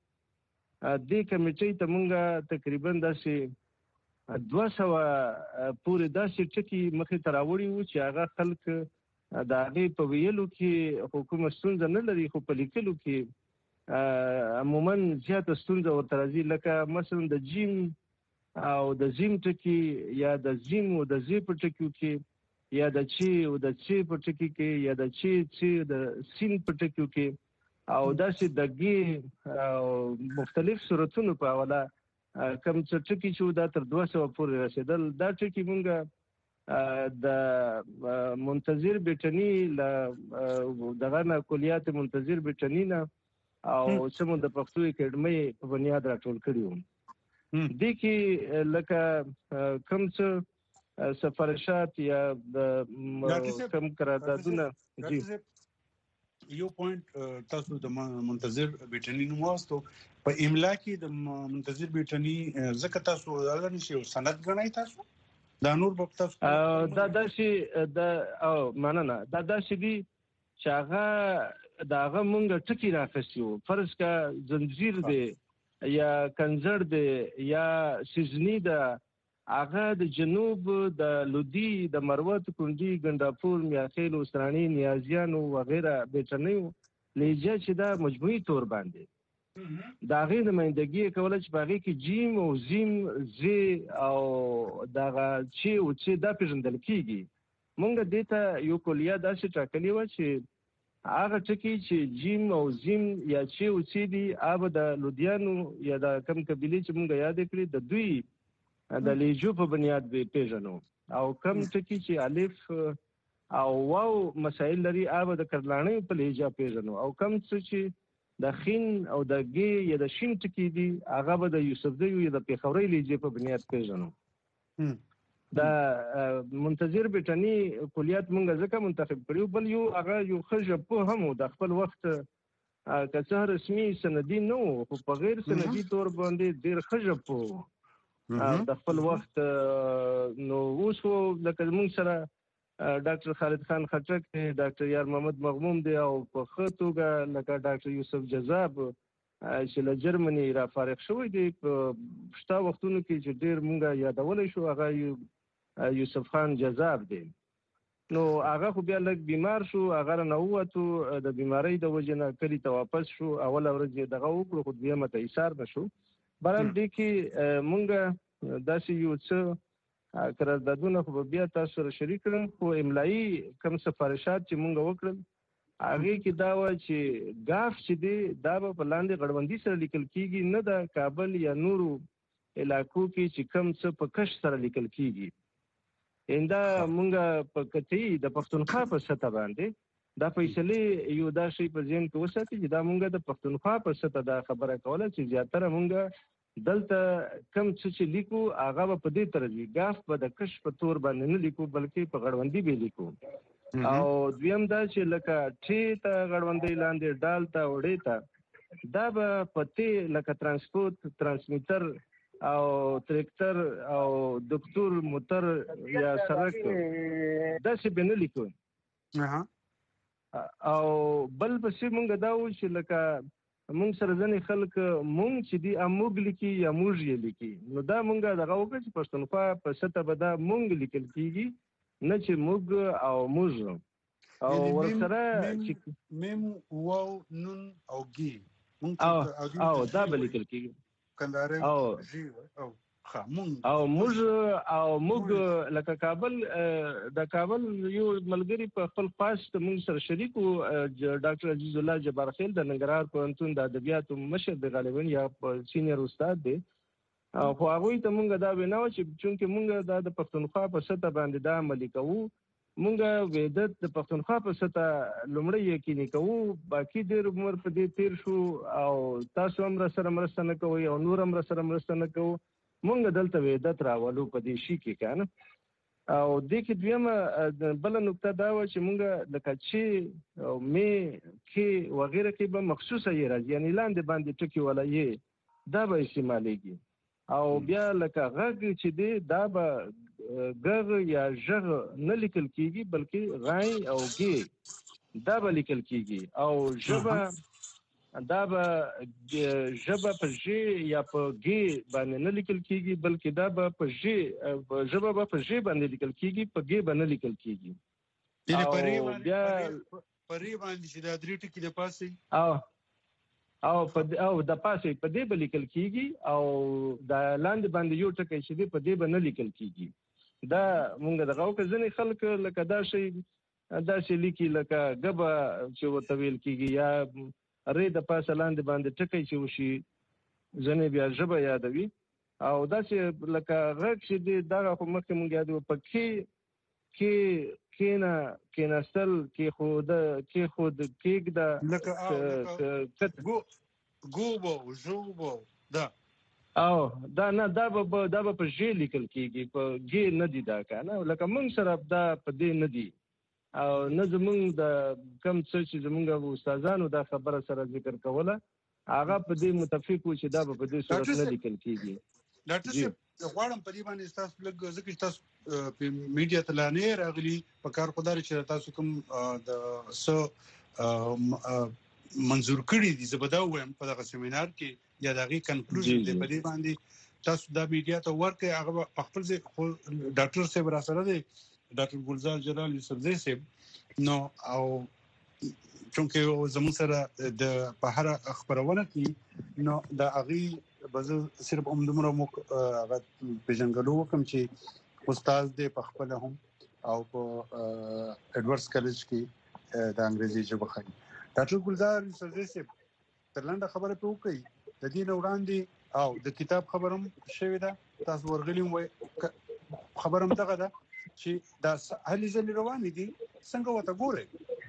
د کمیټې ته مونږه تقریبا داسې دوه سوه پورې داسې ټکي مخې ته راوړي وو چې هغه خلک د هغې په ویلو کې حکومت ستونزه نه لري خو په لیکلو کې عموما زیاته ستونزه ورته راځي لکه مثلا د جیم او د زیم ټکي یا د زیم او د زی په ټکیو کې یا د چی او د چی په ټکي کې یا د چی چی د سین په ټکیو کې او داسې د ګي مختلف صورتونو په حواله کم څه ټکي چې دا تر دوه سوه پورې رسیدل دا ټکي مونږ د منتظر بیٹنی ل دغه نه کلیات منتظر بیٹنی نه او سمو د پښتو اکیډمۍ په بنیاد راټول کړی وو د کې لکه کم څه سفارشات یا د کم قراردادونه جی یو پوینټ تاسو د منتظر بیٹنی نو واستو په املا کې د منتظر بیٹنی زکه تاسو دا نشي سند غنای تاسو دا نور په تاسو دا د شي د او مننه دا د شي دي چې هغه داغه مونږ ټکی راخسیو فرض کا زنجیر دی یا کنزر دی یا سیزنی دا هغه د جنوب د لودي د مروت کندي ګنداپور میاخیل وسرانی نیازیان او وغیرہ بیٹنیو لهجه چې دا مجموعي تور باندې دا غي د مندګي کول چې باغی کې جیم او زیم زی او دا چې او چې دا پیژندل کیږي مونږ دته یو کلیه داسې ټاکلی و چې هغه ټکی چې جیم او زیم یا چې او چې دی اوب د لودیانو یا د کم قبيله چې مونږ یاد کړی د دوی د لیجو په بنیاد به پیژنو او کم ټکی چې الف او واو مسائل لري اوب د کړلانې په لیجا پیژنو او کم څه چې د خین او د ګي یا د شین ټکی دی هغه به د یوسف دی یا د پیښوري لیجې په بنیاد پیژنو دا منتظر بټنی کلیات مونږ ځکه منتخب کړیو بل یو هغه یو خجب په هم د خپل وخت کڅه رسمي سندي نو خو په غیر سندي تور باندې ډیر خجب په د خپل وخت نو اوس لکه مونږ سره ډاکټر خالد خان خټک دی ډاکټر یار محمد مغموم دی او په خطوګه لکه ډاکټر یوسف جذاب چې له جرمني را فارغ شوی دی په شتا وختونو کې چې ډیر مونږه یادولای شو هغه یوسف خان جذاب دی نو هغه خو بیا لږ بیمار شو هغه نه ووتو د بیماری د وجې نه کلی ته واپس شو اول ورځ دغه وکړو خو دویمه ته ایثار نشو برام دی کې مونږه داسې یو څه قراردادونه خو بیا تاسو سره شریک کړم خو املایي کم سفارشات چې مونږ وکړل هغه کې دا و چې غاف چې دی دا په لاندې غړوندي سره لیکل کیږي نه د کابل یا نورو علاقو کې چې کم څه په کش سره لیکل کیږي انده مونږ په کتي د پښتونخوا په سطح باندې دا فیصله یو دا شی په ذهن کې وساتي چې دا مونږ د پښتونخوا په سطح دا خبره کوله چې زیاتره مونږ دلته کم څه چې لیکو هغه په دې ترځي غاف په د کش په تور باندې نه لیکو بلکې په غړوندي به لیکو او دویم دا چې لکه ټی ته غړوندي لاندې ډال ته وړې ته دا به پته لکه ترانسپورت ترانسمیټر او تریکټر او دکتور موټر یا سړک دا څه به نه لیکو او بل پسې مونږ دا و چې لکه مونږ سره ځنې خلک مونږ چې دی اموږ لیکي یا موږ یې لیکي نو دا مونږ دغه وکړه چې پښتونخوا په سطح به دا مونږ لیکل کیږي نه چې موږ او موږ او ورسره چې مم واو نون او ګي مونږ او دا به لیکل کیږي کندهار او جی او او موږ او موږ لکه کابل د کابل یو ملګری په خپل خاص موږ سره شریک وو ډاکټر عزیز الله جبار خیل د ننګرهار پوهنتون د ادبیاتو مشر دی غالبا یا سینیئر استاد دی خو هغه ته موږ دا ویناو چې چونکه موږ د پښتونخوا په سطح باندې دا عملي کوو موږ وېدت د پښتونخوا په سطح لومړی یقیني کوو باقي ډېر عمر په دې تیر شو او تاسو هم سره مرسته نه کوئ او نور هم سره مرسته نه کوو مونږ دلته وېدت راولو په دې شي کې کنه او د کې دویمه بل نقطه دا و چې مونږ لکه چې او می کې وغیرہ کې به مخصوصه یې راځي یعنی لاندې باندې ټکی ولا یې دا به استعمالېږي او بیا لکه غږ چې دی دا به غږ یا ژغ نه لیکل کیږي بلکې غای او ګي دا به لیکل کیږي او ژبه دا به ژبه په ژ یا په ګ باندې نه لیکل کیږي بلکې دا به په ژ ژبه به په ژ باندې لیکل کیږي په ګ باندې لیکل کیږي یعنی پرې باندې پرې باندې چې دا درې ټکي د پاسه او او په او د پاسه په دې به لیکل کیږي او د لاندې باندې یو ټکی چې دی په دې باندې لیکل کیږي دا مونږ دغه وکړنې خلک لکه دا شی دا شی لیکي لکه غبا چې وتویل کیږي یا ری د پاسه لاندې باندې ټکی چې وشي ځنې بیا ژبه یادوي او دا چې لکه غږ چې دی دغه خو مخکې مونږ یادو په کې کې کینا کیناستل کې خود کې خود کېګ دا ګو ګوبو ژوبو دا او دا نه دا به دا به په ژ لیکل کېږي په ګ نه دی دا کنه لکه مونږ سره دا په دې نه دی او نه زمونږ د کم څه چې زمونږ استادانو دا خبره سره ذکر کوله هغه په دې متفق و چې دا په دې صورت نه لیکل کیږي ډاکټر صاحب غواړم په دې باندې تاسو لږ ځکه تاسو په میډیا ته لانه راغلي په کار خدای چې تاسو کوم د سو منظور کړی دي زبدا وایم په دغه سیمینار کې یا دغه کنکلوژن دی په دې باندې تاسو د میډیا ته ورکه هغه خپل ډاکټر صاحب را سره دی ډاکټر ګلزار جلال یوسفزئی صاحب نو او چونکه زموږ سره د په هر خبرونه کې نو د اغي بز صرف عمدمره مو هغه پیژنګلو کوم چې استاد دې په خپل هم او په ایڈورډز کالج کې د انګریزي ژبه خای ډاکټر ګلزار یوسفزئی صاحب ترلنده خبره په وکي د دې وړاندې او د کتاب خبرم شوی دا تاسو ورغلیم وای خبرم دغه ده چې دا هلي ځل روان دي څنګه وته ګوري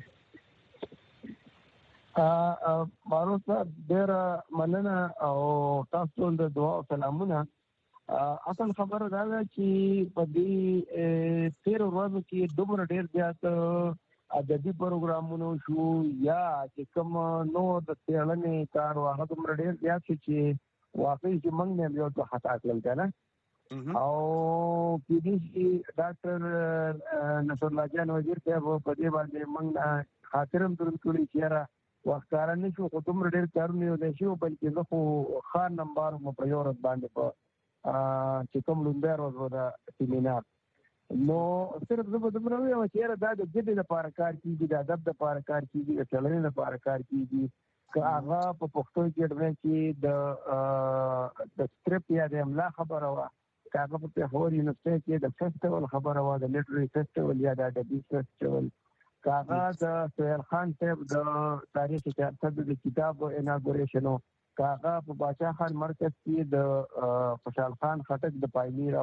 ا مارو صاحب ډیر مننه او تاسو د دعا او سلامونه اصل خبره دا ده چې په دې تیر ورځو کې دومره ډیر زیات ادبي پروګرامونه شو یا چې کوم نو د تیلنې کار واغه دومره ډیر زیات چې واقعي چې موږ نه یو څه خطا کړل کنه او په دې ډاکټر نصر الله جان وزیر ته په دې باندې موږ خاطرم درکړي چې وختاره نشو خو دومره ډېر کارونه یو دی شي بلکې زه خو خان نمبر مو په یو ورځ باندې په چې کوم لومبر ورځ د سیمینار نو صرف زه به دومره وایم چې دا د ژبې لپاره کار کیږي د ادب لپاره کار کیږي د ټولنې لپاره کار کیږي که هغه په پښتو کې چې د د سکرپټ یا د املا خبره وه که هغه په پېښور یونیورسټۍ کې د فیسټیول خبره وه د لیټرري فیسټیول یا د ادبي فیسټیول کاغه د سهیل خان صاحب د تاریخ سیاست د کتاب اناګوریشن کاغه په باچا خان مرکز کې د خوشحال خان خټک د پایلیر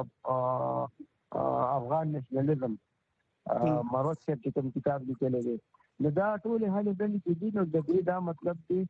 افغان نېشنلزم مروت صاحب چې کوم کتاب لیکلی دی نو دا ټول هلې ډلې چې دي نو د دې دا مطلب دی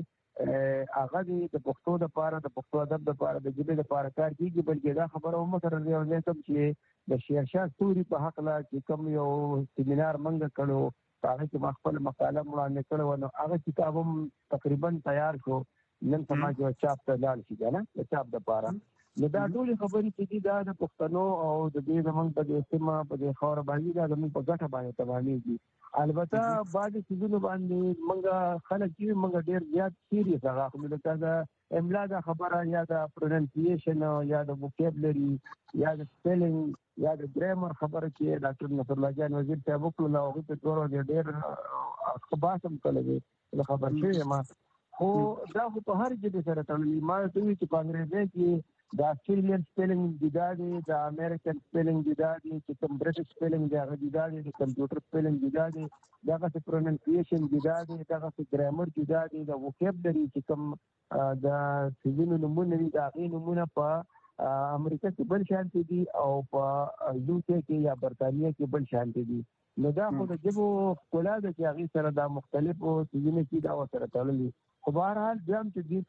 چې هغه د پښتو لپاره د پښتو ادب لپاره د ژبې لپاره کار کیږي بلکې دا خبره هم سره دی کوم چې د شیرشاه سوري په حق لا چې کوم یو سیمینار منګه کړو هغه چې ما خپل مقاله وړاندې کړو نو هغه کتاب هم تقریبا تیار شو نن سماج او چاپ ته لاړ شي کنه د چاپ لپاره نو دا ټول خبرې چې دا د پښتنو او د دې زمونږ په دې سیمه په دې خاور باندې دا زمونږ په ګټه باندې توانېږي البته بعضې څیزونو باندې موږ خلک چې موږ ډېر زیات سیریس هغه خو لکه د املا دا خبره یا د پروننسیشن یا د ووکیبلري یا د سپیلنګ یا د ګرامر خبره کې ډاکټر نصر الله جان وزیر صاحب وکړل او هغوی په ټولو ډېر ښه هم کړی دی زه خبر شوی یم خو دا خو په هر ژبې سره تړلي ما ورته وویل چې په انګریزۍ کې د اسټریلین سپیلنګ جدا دی د امریکن سپیلنګ جدا دی چې کوم برټش سپیلنګ دی هغه جدا دی د کمپیوټر سپیلنګ جدا دی دغسې پروننسیشن جدا دی دغسې ګرامر جدا دی د ووکیبلري چې کوم د څیزونو نومونه دي د هغې نومونه په امریکا کې بل شانتې دي او په یوکې کې یا برطانیه کې بل شانتې دي نو دا خو د ژبو ښکلا ده چې هغې سره دا مختلفو څیزونه چې دا ورسره تړلي خو بهرحال بیا هم چې دوی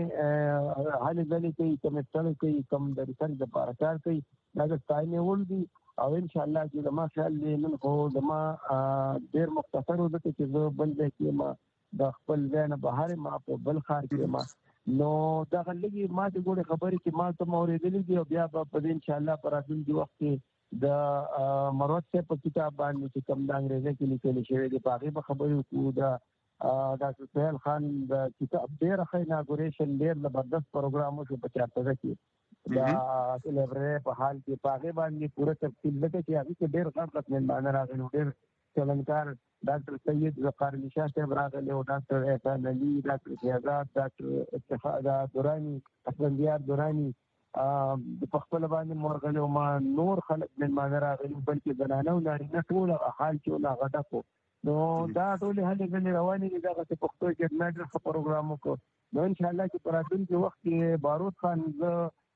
کومې هلې ځلې کوي کومې ستړې کوي کوم د ریسرچ دپاره کار کوي دا د ستاینې وړ دي او انشاءالله چې زما خیال دی نن خو زما ډېر مختصر و ځکه چې زه بل ځای کې یم د خپل ځای نه بهر یم په بل ښار کې یم نو دغه لږې ما د ګوړې خبرې چې ما ته مې اورېدلې دي او بیا به په دې انشاءالله په راتلونکي وخت کې د مروت صاحب په کتاب باندې چې کوم د انګریزۍ کې لیکلي شوی دی په هغې به خبرې وکړو د ډاکټر سهیل خان د کتاب ډېره ښه اناګوریشن ډېر زبردست پروګرام وشو په چارپزه کې د لایبررۍ په حال کې په هغې باندې پوره تفصیل ځکه چې هغې کې ډېر غټ غټ مېلمانه راغلي ډېر چلنکار ډاکټر سید ظفر علي شاه صاحب راغلی او ډاکټر احسان علي ډاکټر شهزاد ډاکټر افتخار دراني اسفندیار دراني په خپله باندې مو راغلي او ما نور خلک مېلمانه راغلي بلکې زنانه او نارینه ټول حال چې ول هغه ډک و نو دا ټولې هلې ځلې روانې دي دغسې پښتو کې ما ډېر ښه پروګرام وکړو نو انشاءالله چې په راتلونکي وخت کې بارود خان زه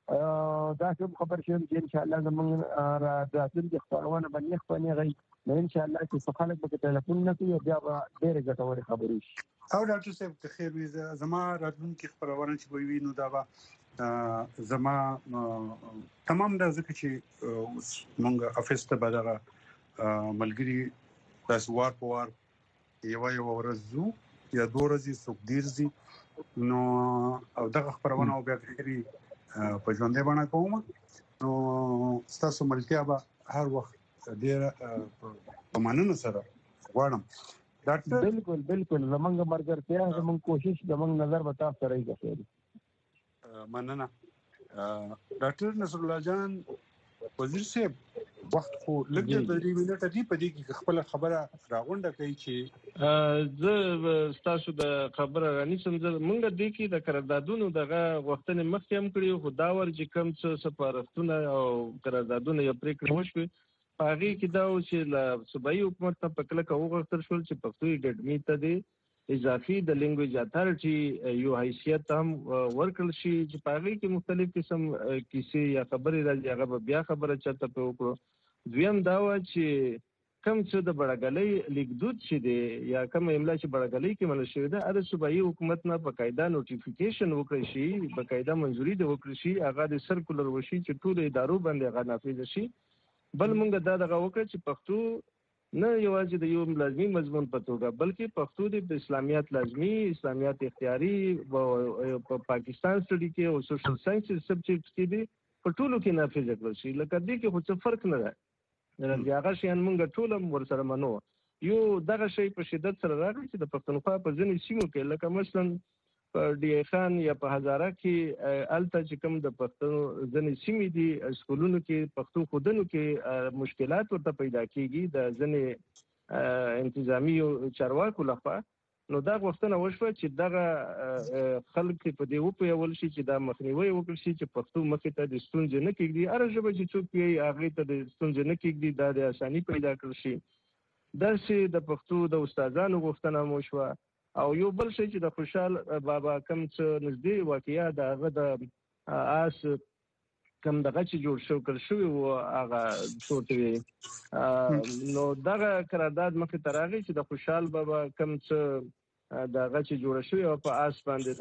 داسې هم خبر شوم چې انشاءالله زموږ راتلونکي خپرونه به نیغ په نیغ وي نو انشاءالله چې څه خلک به ټلیفون نه کوي او بیا به ډېرې ګټورې خبرې وشي او ډاکټر صاحب که خیر وي زما راتلونکي خپرونه چې به وي نو دا به زما تمام دا ځکه چې موږ افیس ته به دغه ملګري تاسو وار په وار یو یو ورځ زو یا دوه ورځې څوک ډېر ځي نو او دغه خپرونه او بیا خیري په ژوندۍ باندې کوم نو تاسو ملتیا به هر وخت ډیر په ماننه سره غواړم ډاکټر بالکل بالکل زمونږ مرګرتیا زمونږ کوشش زمونږ نظر وتا سره یې کوي مننه ډاکټر نصر الله جان وزیر صاحب وخت خو لږ د دې منټه دی په دې کې خپل خبره راغونډه کوي چې زه تاسو د خبره رانی سم زه مونږ د دې کې د قراردادونو دغه وختونه مخکې هم کړی خو دا ور چې کم څه سفارتونه او قراردادونه یې پریکړه وشوه هغه کې دا و چې ل صوبایي حکومت ته په کله کې وغوښتل شول چې پښتو اکیډمي ته د اضافي د لینګویج اتھارټي یو حیثیت هم ورکړل شي چې په هغه کې مختلف قسم کیسې یا خبرې راځي هغه بیا خبره چاته په وکړو دویم دا و چې کم څه د بڑاګلۍ لیکدود چې دی یا کوم املا چې بڑاګلۍ کې منل شوی ده د صوبایي حکومت نه په قاعده نوټیفیکیشن وکړي شي په قاعده منځوري د وکړي شي هغه د سرکولر وشي چې ټول ادارو باندې هغه نافذ شي بل مونږ دا دغه وکړه چې پښتو نه یوازې د یو لازمي مضمون په توګه بلکې پښتو د اسلامیات لازمي اسلامیات اختیاري په پاکستان سټډي کې او سوشل ساينسز سبجیکټ کې دي په ټولو کې نافذ کړل شي لکه دې کې خو څه فرق نه ده د هغه شیان مونږ ټول ور سره منو یو دغه شی په شدت سره راغلی چې د پښتونخوا په ځینې سیمو کې لکه مثلا په ډي خان یا په هزاره کې الته چې کوم د پښتون ځینې سیمې دي سکولونو کې پښتو خودنو کې مشکلات ورته پیدا کیږي د ځینې انتظامی چارواکو لخوا نو دا غوښتنه وشوه چې دغه خلک په دې وپیول شي چې دا مخنیوي وکړي شي چې پښتو مخې ته د ستونزې نه کېږي هر ژبه چې څوک یې هغې ته د ستونزې نه کېږي دا د اساني پیدا کړل شي داسې د پښتو د استادانو غوښتنه مو شوه او یو بل شی چې د خوشحال بابا کم څه نږدې واقعیا د هغه د آس کم دغه چې جوړ شو کړ شوی و هغه څوټوي نو دغه قرارداد مخې ته راغی چې د خوشحال بابا کم څه دغه چې جوړ شوی او په آس باندې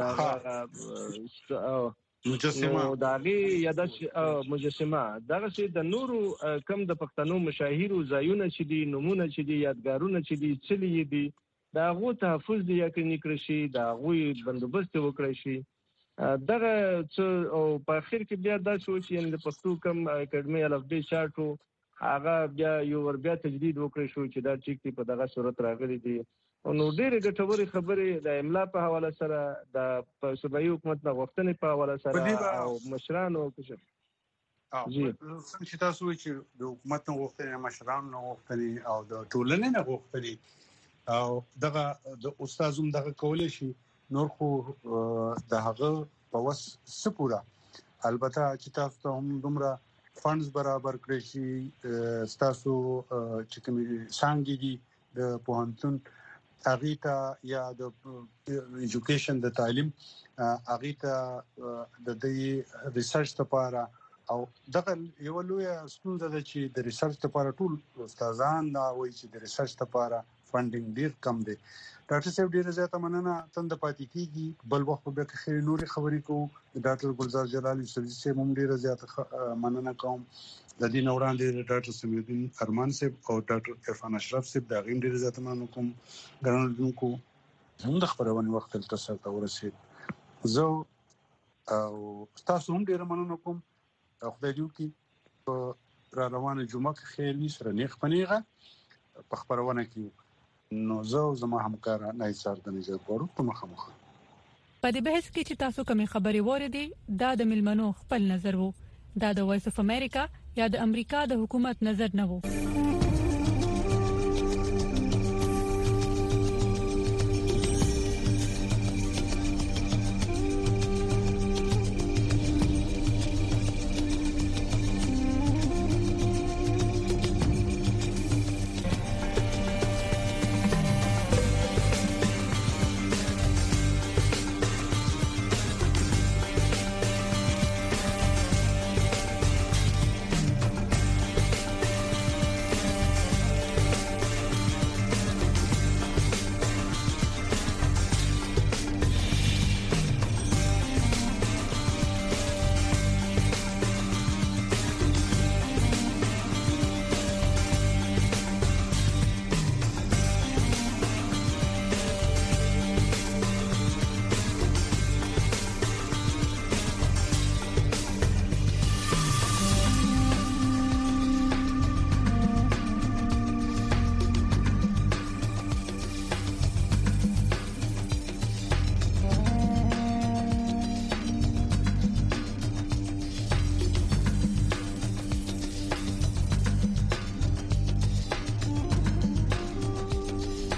دغه مجسمه دغه یادش مجسمه دغه چې د نورو کم د پښتنو مشاهیرو ځایونه چې دي نمونه چې دي یادګارونه چې دي چلی دي دا غو تحفظ دی یقیني کړی شي دا غوي بندوبست وکړی شي دغه څه او په اخر کې بیا دا شو چې د پښتو کم اکیډمي الفبې چارټو هغه بیا یو ور بیا تجدید وکړی شو چې دا ټیک دی په دغه صورت راغلی دی او نو ډېرې ګټورې خبرې د املا په حواله سره د صوبایي حکومت د غوښتنې په حواله سره او مشرانو کشر جی څنګه چې تاسو چې د حکومت نه غوښتنې مشرانو نه غوښتنې او د ټولنې نه غوښتنې او دغه د استادوم دغه کولای شي نور خو د هغه په وس سپورا البته چې تاسو ته هم دومره فاندز برابر کړی شي تاسو چې کوم څنګه دي د پوهنتون هغه ته یا د ایجوکیشن د تعلیم هغه ته د دې ریسرچ لپاره او دغه یو لوی ستونزه ده چې د ریسرچ لپاره ټول استادان دا وایي چې د ریسرچ لپاره فندینګ ډیر کم دی ډاکټر صاحب ډیر زیاته مننه تند پاتې کیږي بل وخت به کې خیر نوري خبرې کوو ډاکټر ګلزار جلالي سړي صاحب هم ډیر زیاته مننه کوم د دې نوران ډیر ډاکټر سمیدین ارمان صاحب او ډاکټر عرفان اشرف صاحب دا غیم ډیر زیاته مننه کوم ګرانونکو هم د خبرونه وخت تل تاسو ته ورسید زه او تاسو هم ډیر مننه کوم خدای دې وکړي را روانه جمعه کې خیر وي سره نیک پنیغه په خبرونه کې نو زه زما همکار نه ایثار د نجات غواړم په مخه مخه په دې بحث کې چې تاسو کومې خبرې وریدي دا د ملمنو خپل نظر وو دا د وایس اف امریکا یا د امریکا د حکومت نظر نه وو